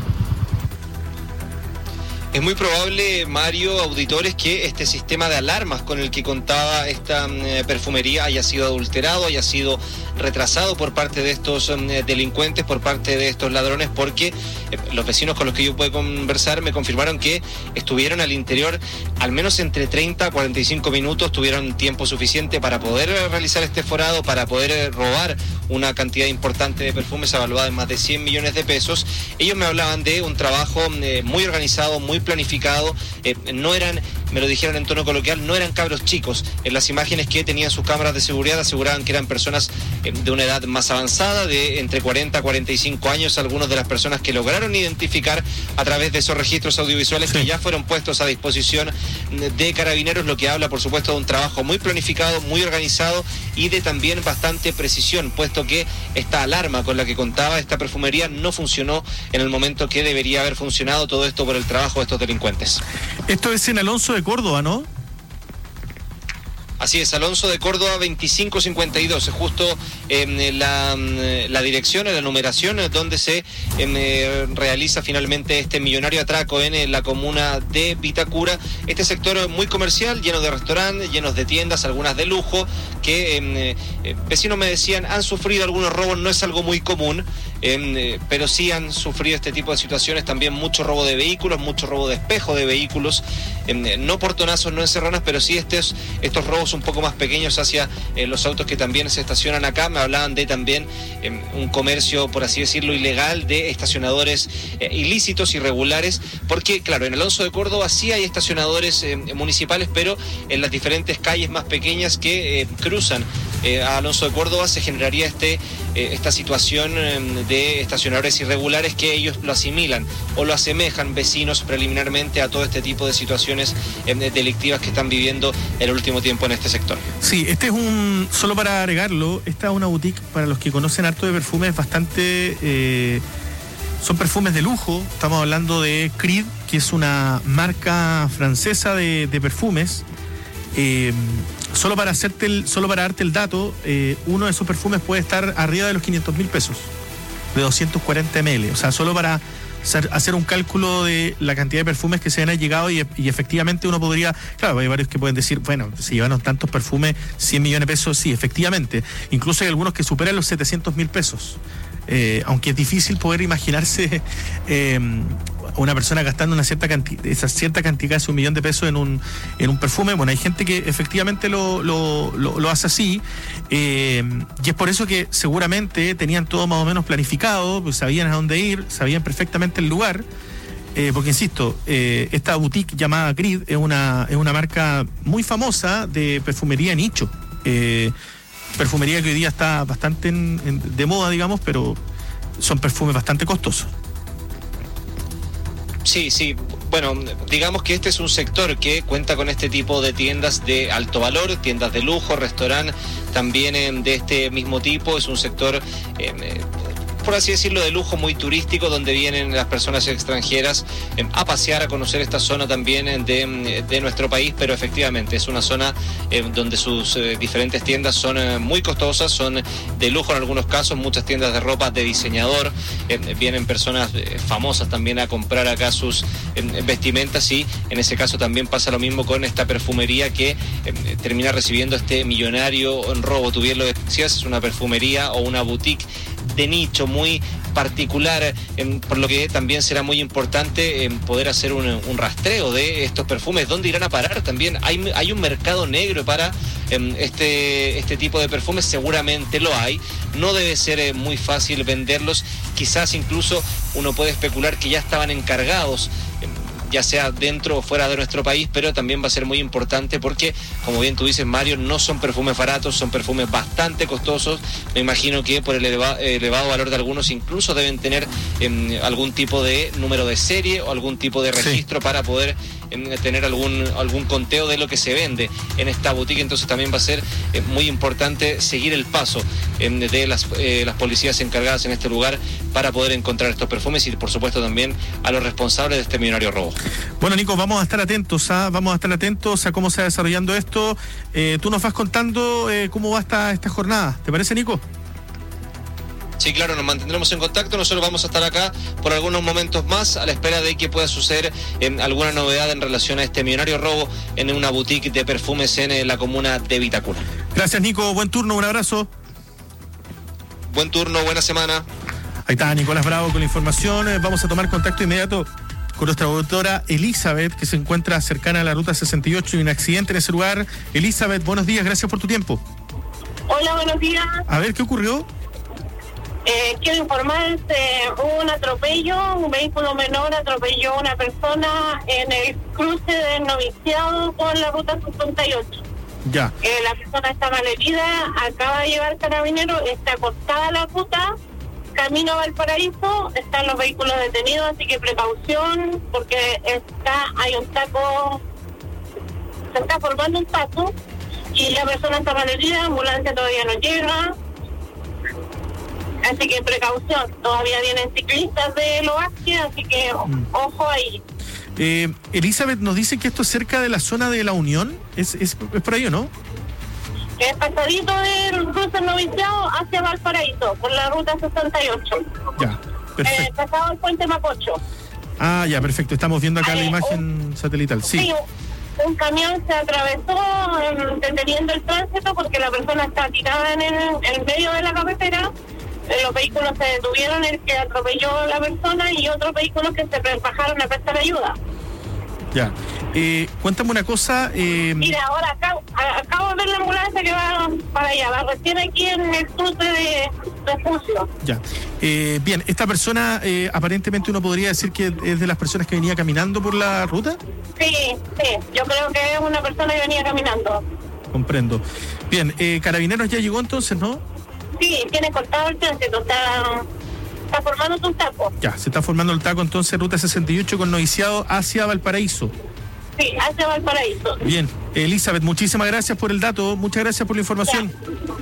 Es muy probable, Mario, auditores, que este sistema de alarmas con el que contaba esta perfumería haya sido adulterado, haya sido retrasado por parte de estos delincuentes, por parte de estos ladrones, porque los vecinos con los que yo pude conversar me confirmaron que estuvieron al interior al menos entre 30 a 45 minutos, tuvieron tiempo suficiente para poder realizar este forado, para poder robar una cantidad importante de perfumes evaluada en más de 100 millones de pesos. Ellos me hablaban de un trabajo muy organizado, muy planificado, no eran, me lo dijeron en tono coloquial, no eran cabros chicos. En las imágenes que tenían sus cámaras de seguridad aseguraban que eran personas de una edad más avanzada, de entre 40 a 45 años, algunas de las personas que lograron identificar a través de esos registros audiovisuales que ya fueron puestos a disposición de Carabineros, lo que habla por supuesto de un trabajo muy planificado, muy organizado y de también bastante precisión, puesto que esta alarma con la que contaba esta perfumería no funcionó en el momento que debería haber funcionado, todo esto por el trabajo de estos delincuentes. Esto es en Alonso de Córdoba, ¿no? Así es, Alonso de Córdoba 2552, es justo la dirección, la numeración donde se realiza finalmente este millonario atraco en la comuna de Vitacura. Este sector muy comercial, lleno de restaurantes, llenos de tiendas, algunas de lujo, que vecinos me decían han sufrido algunos robos, no es algo muy común, pero sí han sufrido este tipo de situaciones, también mucho robo de vehículos, mucho robo de espejo de vehículos, no portonazos, no encerronas, pero sí estos robos un poco más pequeños hacia los autos que también se estacionan acá. Me hablaban de también un comercio, por así decirlo, ilegal de estacionadores ilícitos, irregulares, porque claro, en Alonso de Córdoba sí hay estacionadores municipales, pero en las diferentes calles más pequeñas que cruzan a Alonso de Córdoba se generaría esta situación de estacionadores irregulares que ellos lo asimilan o lo asemejan vecinos preliminarmente a todo este tipo de situaciones delictivas que están viviendo el último tiempo en este sector. Sí, solo para agregarlo, esta es una boutique, para los que conocen harto de perfumes, bastante, son perfumes de lujo. Estamos hablando de Creed, que es una marca francesa de perfumes. Solo para darte el dato, uno de esos perfumes puede estar arriba de los 500.000 pesos, de 240 ml. O sea, solo para hacer un cálculo de la cantidad de perfumes que se han llegado y efectivamente uno podría, claro, hay varios que pueden decir, bueno, si llevaron tantos perfumes, 100 millones de pesos, sí, efectivamente. Incluso hay algunos que superan los 700.000 pesos. Aunque es difícil poder imaginarse una persona gastando esa cierta cantidad, casi 1 millón de pesos en un perfume. Bueno, hay gente que efectivamente lo hace así, y es por eso que seguramente tenían todo más o menos planificado, pues sabían a dónde ir, sabían perfectamente el lugar, porque insisto, esta boutique llamada Creed es una marca muy famosa de perfumería nicho, perfumería que hoy día está bastante de moda, digamos, pero son perfumes bastante costosos. Sí, bueno, digamos que este es un sector que cuenta con este tipo de tiendas de alto valor, tiendas de lujo, restaurantes también de este mismo tipo. Es un sector, por así decirlo, de lujo, muy turístico, donde vienen las personas extranjeras a pasear, a conocer esta zona también de nuestro país, pero efectivamente es una zona donde sus diferentes tiendas son muy costosas, son de lujo en algunos casos, muchas tiendas de ropa de diseñador, vienen personas famosas también a comprar acá sus vestimentas, y en ese caso también pasa lo mismo con esta perfumería que termina recibiendo este millonario robo. Tú bien lo decías, es una perfumería o una boutique de nicho, muy particular, por lo que también será muy importante poder hacer un rastreo de estos perfumes, dónde irán a parar también. Hay un mercado negro para este tipo de perfumes, seguramente lo hay, no debe ser muy fácil venderlos, quizás incluso uno puede especular que ya estaban encargados, ya sea dentro o fuera de nuestro país, pero también va a ser muy importante porque, como bien tú dices, Mario, no son perfumes baratos, son perfumes bastante costosos. Me imagino que por el elevado valor de algunos incluso deben tener algún tipo de número de serie o algún tipo de registro para poder tener algún conteo de lo que se vende en esta boutique. Entonces también va a ser muy importante seguir el paso de las policías encargadas en este lugar para poder encontrar estos perfumes y por supuesto también a los responsables de este millonario robo. Bueno, Nico, vamos a estar atentos a cómo se va desarrollando esto. Tú nos vas contando cómo va esta jornada. ¿Te parece, Nico? Sí, claro, nos mantendremos en contacto. Nosotros vamos a estar acá por algunos momentos más a la espera de que pueda suceder alguna novedad en relación a este millonario robo en una boutique de perfumes en la comuna de Vitacura. Gracias, Nico. Buen turno, un abrazo. Buen turno, buena semana. Ahí está Nicolás Bravo con la información. Vamos a tomar contacto inmediato con nuestra doctora Elizabeth, que se encuentra cercana a la ruta 68 y un accidente en ese lugar. Elizabeth, buenos días, gracias por tu tiempo. Hola, buenos días. A ver, ¿qué ocurrió? Quiero informar, hubo un atropello, un vehículo menor atropelló a una persona en el cruce del Noviciado con la ruta 68. Ya. La persona está malherida, acaba de llegar Carabineros, está cortada la ruta, camino a Valparaíso, están los vehículos detenidos, así que precaución, porque hay un taco, se está formando un taco, y la persona está malherida, ambulancia todavía no llega. Así que precaución, todavía vienen ciclistas de Loasque, así que ojo ahí. Elizabeth, nos dice que esto es cerca de la zona de La Unión, ¿es por ahí o no? Es pasadito del cruce Noviciado hacia Valparaíso, por la ruta 68. Ya, perfecto. Pasado el puente Mapocho. Ah, ya, perfecto, estamos viendo acá la imagen satelital, sí. Un camión se atravesó deteniendo el tránsito porque la persona está tirada en el medio de la carretera. Los vehículos se detuvieron, el que atropelló a la persona y otros vehículos que se bajaron a prestar ayuda. Ya. Cuéntame una cosa. Mira, ahora acabo de ver la ambulancia que va para allá, va recién aquí en el cruce de Refugio. Ya. Bien, esta persona aparentemente uno podría decir que es de las personas que venía caminando por la ruta. Sí, yo creo que es una persona que venía caminando. Comprendo. Bien, Carabineros ya llegó entonces, ¿no? Sí, tiene cortado el tránsito, está formando un taco. Ya, se está formando el taco entonces, ruta 68 con Noviciado hacia Valparaíso. Sí, hacia Valparaíso. Bien, Elizabeth, muchísimas gracias por el dato, muchas gracias por la información.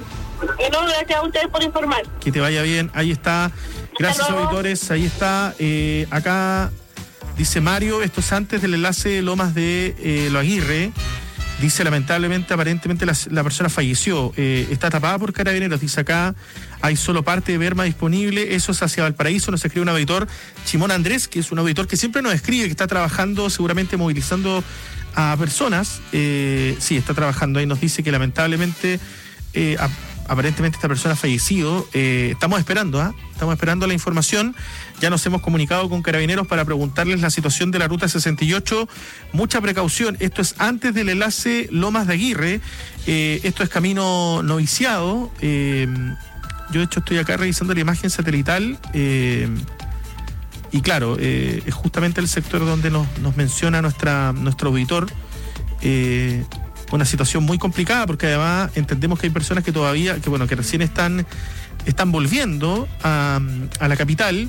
No, gracias a ustedes por informar. Que te vaya bien, ahí está. Gracias, auditores, ahí está. Acá dice Mario, esto es antes del enlace Lomas de Lo Aguirre. Dice, lamentablemente, aparentemente la persona falleció. Está tapada por Carabineros. Dice acá, hay solo parte de Berma disponible. Eso es hacia Valparaíso. Nos escribe un auditor, Chimón Andrés, que es un auditor que siempre nos escribe, que está trabajando, seguramente movilizando a personas. Sí, está trabajando ahí. Nos dice que lamentablemente, aparentemente esta persona ha fallecido. Estamos esperando la información. Ya nos hemos comunicado con Carabineros para preguntarles la situación de la ruta 68. Mucha precaución, esto es antes del enlace Lomas de Aguirre. Esto es camino Noviciado. Yo de hecho estoy acá revisando la imagen satelital. Y claro, es justamente el sector donde nos menciona nuestro auditor. Una situación muy complicada porque además entendemos que hay personas que todavía, que recién están volviendo a la capital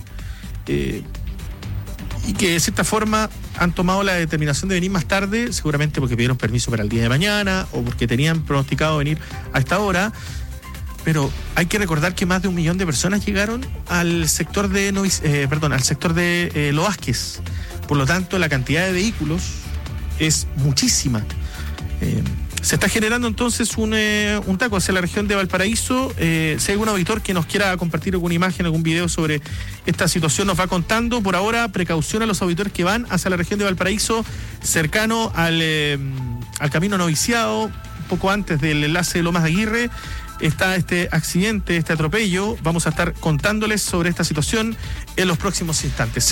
y que de cierta forma han tomado la determinación de venir más tarde, seguramente porque pidieron permiso para el día de mañana o porque tenían pronosticado venir a esta hora. Pero hay que recordar que más de 1 millón de personas llegaron al sector de Loasques. Por lo tanto, la cantidad de vehículos es muchísima. Se está generando entonces un taco hacia la región de Valparaíso. Si hay algún auditor que nos quiera compartir alguna imagen, algún video sobre esta situación, nos va contando. Por ahora, precaución a los auditores que van hacia la región de Valparaíso, cercano al camino Noviciado, un poco antes del enlace de Lomas de Aguirre. está este accidente, este atropello. Vamos a estar contándoles sobre esta situación en los próximos instantes.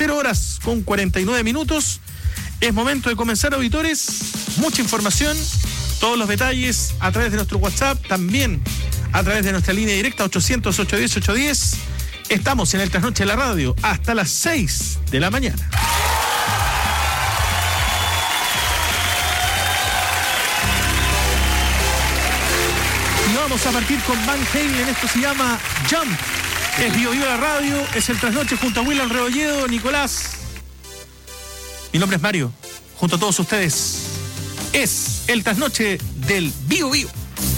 0:49. Es momento de comenzar, auditores. Mucha información, todos los detalles a través de nuestro WhatsApp, también a través de nuestra línea directa 800-810-810. Estamos en el Trasnoche de la Radio hasta las 6 de la mañana. Y vamos a partir con Van Halen. Esto se llama Jump. Es Bio Bio la Radio, es el Trasnoche junto a William Rebolledo, Nicolás. Mi nombre es Mario, junto a todos ustedes. Es el Trasnoche del Bio Bio.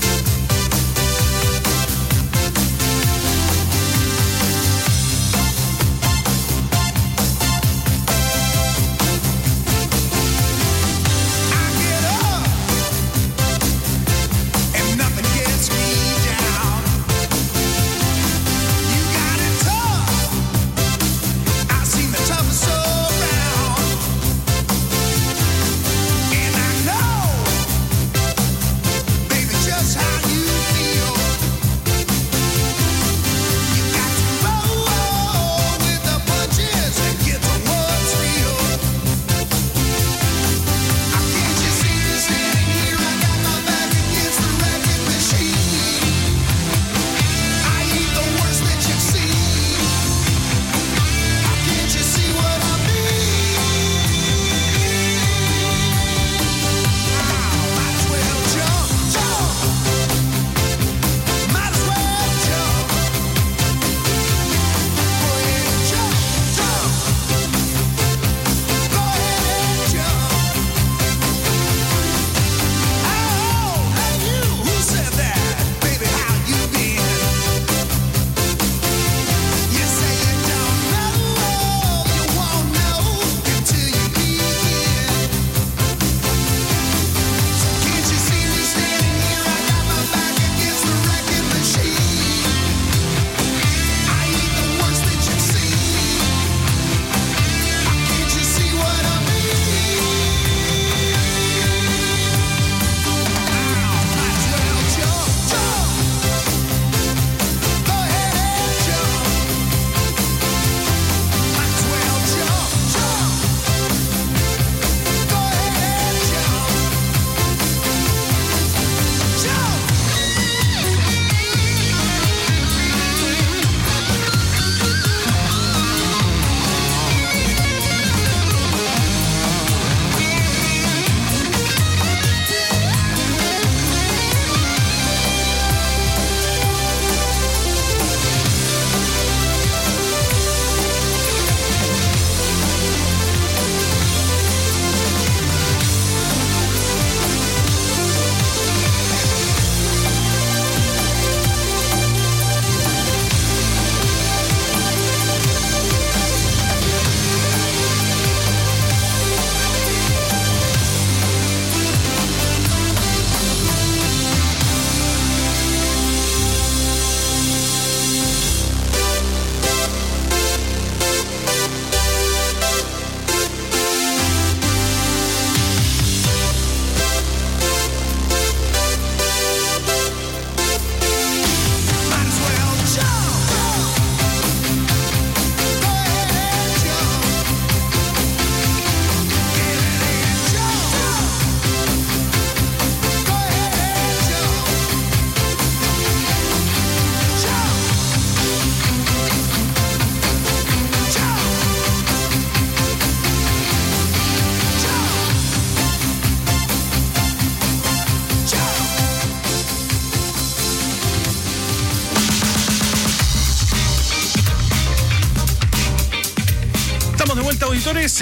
Auditores,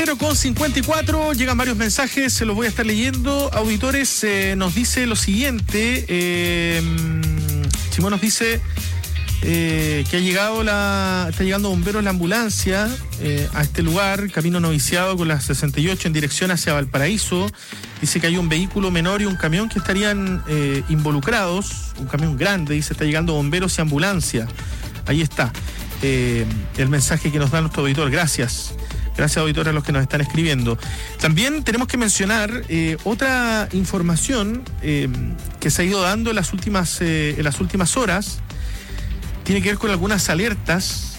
0:54, llegan varios mensajes, se los voy a estar leyendo. Auditores, nos dice lo siguiente, Simón nos dice que está llegando bomberos la ambulancia a este lugar, camino Noviciado con la 68 en dirección hacia Valparaíso. Dice que hay un vehículo menor y un camión que estarían involucrados, un camión grande, dice, está llegando bomberos y ambulancia. Ahí está el mensaje que nos da nuestro auditor, gracias. Gracias, auditores, a los que nos están escribiendo. También tenemos que mencionar otra información que se ha ido dando en las últimas horas. Tiene que ver con algunas alertas.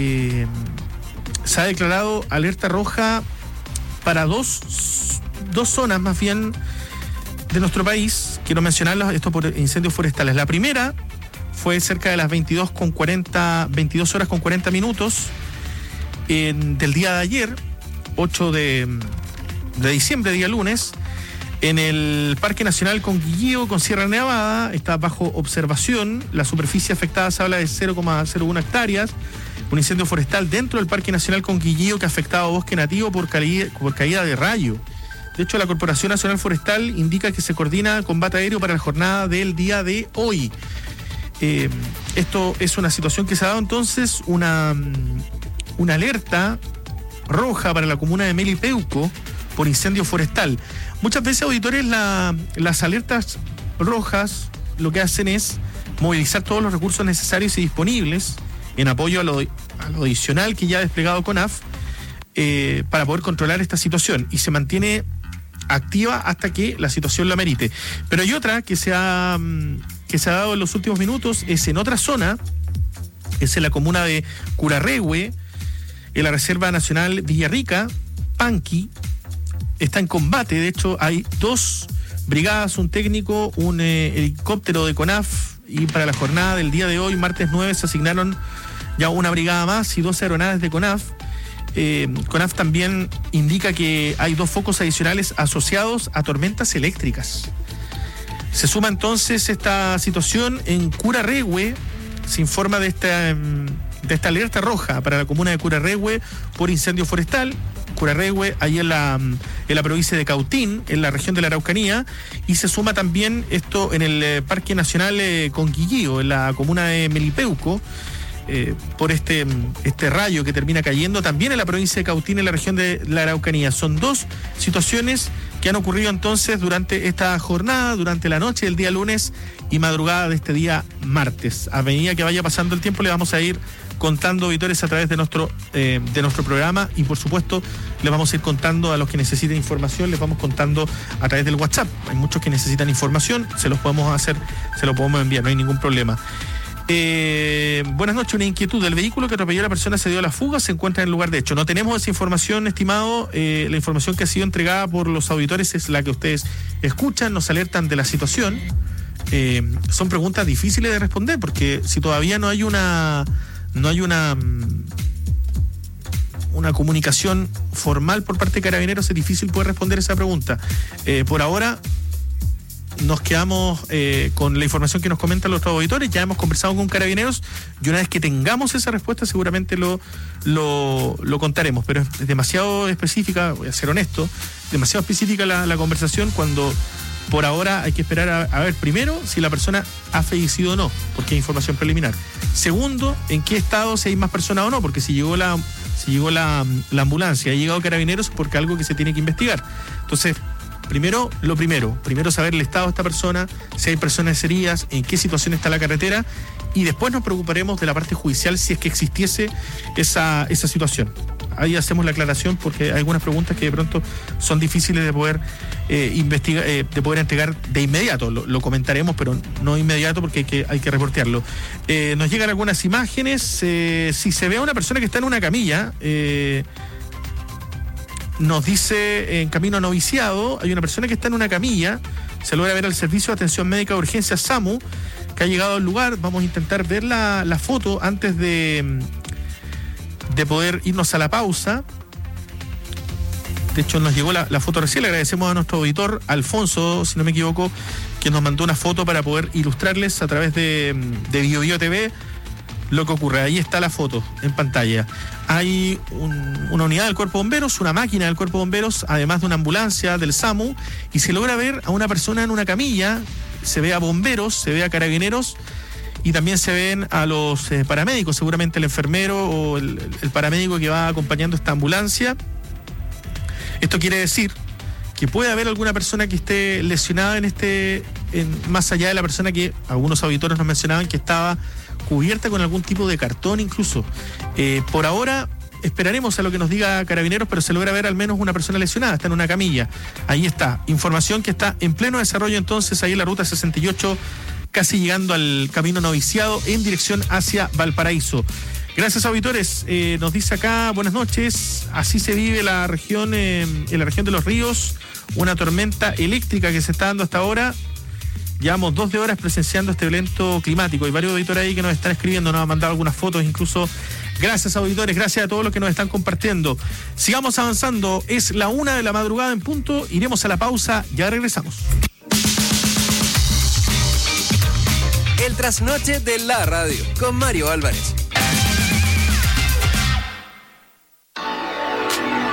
Se ha declarado alerta roja para dos zonas más bien de nuestro país. Quiero mencionarlos, esto por incendios forestales. La primera fue cerca de las 22 horas con 40 minutos del día de ayer, 8 de diciembre, día lunes, en el Parque Nacional Conquillío con Sierra Nevada. Está bajo observación. La superficie afectada se habla de 0,01 hectáreas. Un incendio forestal dentro del Parque Nacional Conquillío que ha afectado a bosque nativo por caída de rayo. De hecho, la Corporación Nacional Forestal indica que se coordina el combate aéreo para la jornada del día de hoy. Esto es una situación que se ha dado entonces una alerta roja para la comuna de Melipeuco por incendio forestal. Muchas veces, auditores, las alertas rojas lo que hacen es movilizar todos los recursos necesarios y disponibles en apoyo a lo adicional que ya ha desplegado CONAF para poder controlar esta situación, y se mantiene activa hasta que la situación lo amerite. Pero hay otra que se ha dado en los últimos minutos, es en otra zona, es en la comuna de Curarrehue, en la Reserva Nacional Villarrica. Panqui está en combate. De hecho, hay 2 brigadas, un técnico, un helicóptero de CONAF, y para la jornada del día de hoy, martes 9, se asignaron ya una brigada más y 2 aeronaves de CONAF. CONAF también indica que hay 2 focos adicionales asociados a tormentas eléctricas. Se suma entonces esta situación en Curarrehue. Se informa de esta alerta roja para la comuna de Curarrehue por incendio forestal. Curarrehue, ahí en la provincia de Cautín, en la región de la Araucanía, y se suma también esto en el Parque Nacional Conquillío, en la comuna de Melipeuco, por este rayo que termina cayendo también en la provincia de Cautín, en la región de la Araucanía. Son 2 situaciones que han ocurrido entonces durante esta jornada, durante la noche del día lunes y madrugada de este día martes. A medida que vaya pasando el tiempo, le vamos a ir contando, auditores, a través de nuestro programa, y por supuesto les vamos a ir contando a los que necesiten información, les vamos contando a través del WhatsApp. Hay muchos que necesitan información, se lo podemos enviar, no hay ningún problema. Buenas noches. Una inquietud: el vehículo que atropelló a la persona se dio a la fuga, se encuentra en el lugar de hecho. No tenemos esa información, estimado. La información que ha sido entregada por los auditores es la que ustedes escuchan, nos alertan de la situación. Son preguntas difíciles de responder, porque si todavía no hay una comunicación formal por parte de Carabineros, es difícil poder responder esa pregunta. Por ahora nos quedamos con la información que nos comentan los auditores. Ya hemos conversado con Carabineros y una vez que tengamos esa respuesta seguramente lo contaremos, pero es demasiado específica, voy a ser honesto, demasiado específica la conversación, cuando por ahora hay que esperar a ver, primero, si la persona ha fallecido o no, porque hay información preliminar. Segundo, en qué estado, si hay más personas o no, porque si llegó la ambulancia, ha llegado Carabineros, porque algo que se tiene que investigar. Entonces, primero saber el estado de esta persona, si hay personas heridas, en qué situación está la carretera, y después nos preocuparemos de la parte judicial si es que existiese esa situación. Ahí hacemos la aclaración, porque hay algunas preguntas que de pronto son difíciles de poder investigar, de poder entregar de inmediato. Lo comentaremos, pero no inmediato, porque hay que reportearlo. Nos llegan algunas imágenes. Si se ve a una persona que está en una camilla, nos dice en camino a noviciado, hay una persona que está en una camilla, se logra ver al Servicio de Atención Médica de Urgencia SAMU, que ha llegado al lugar. Vamos a intentar ver la foto antes de poder irnos a la pausa. De hecho, nos llegó la foto recién. Le agradecemos a nuestro auditor Alfonso, si no me equivoco, que nos mandó una foto para poder ilustrarles a través de BioBio TV lo que ocurre. Ahí está la foto en pantalla. Hay una unidad del Cuerpo de Bomberos, una máquina del Cuerpo de Bomberos, además de una ambulancia del SAMU, y se logra ver a una persona en una camilla. Se ve a bomberos, se ve a carabineros, y también se ven a los paramédicos, seguramente el enfermero o el paramédico que va acompañando esta ambulancia. Esto quiere decir que puede haber alguna persona que esté lesionada más allá de la persona que algunos auditores nos mencionaban que estaba cubierta con algún tipo de cartón incluso. Por ahora esperaremos a lo que nos diga Carabineros, pero se logra ver al menos una persona lesionada, está en una camilla. Ahí está, información que está en pleno desarrollo entonces ahí en la ruta 68, casi llegando al camino Noviciado en dirección hacia Valparaíso. Gracias, auditores. Nos dice acá, buenas noches. Así se vive la región, en la región de Los Ríos, una tormenta eléctrica que se está dando hasta ahora. Llevamos 2 horas presenciando este evento climático. Hay varios auditores ahí que nos están escribiendo, nos han mandado algunas fotos incluso. Gracias, auditores, gracias a todos los que nos están compartiendo. Sigamos avanzando, es la 1:00 a.m. en punto. Iremos a la pausa, ya regresamos. El trasnoche de la radio con Mario Álvarez.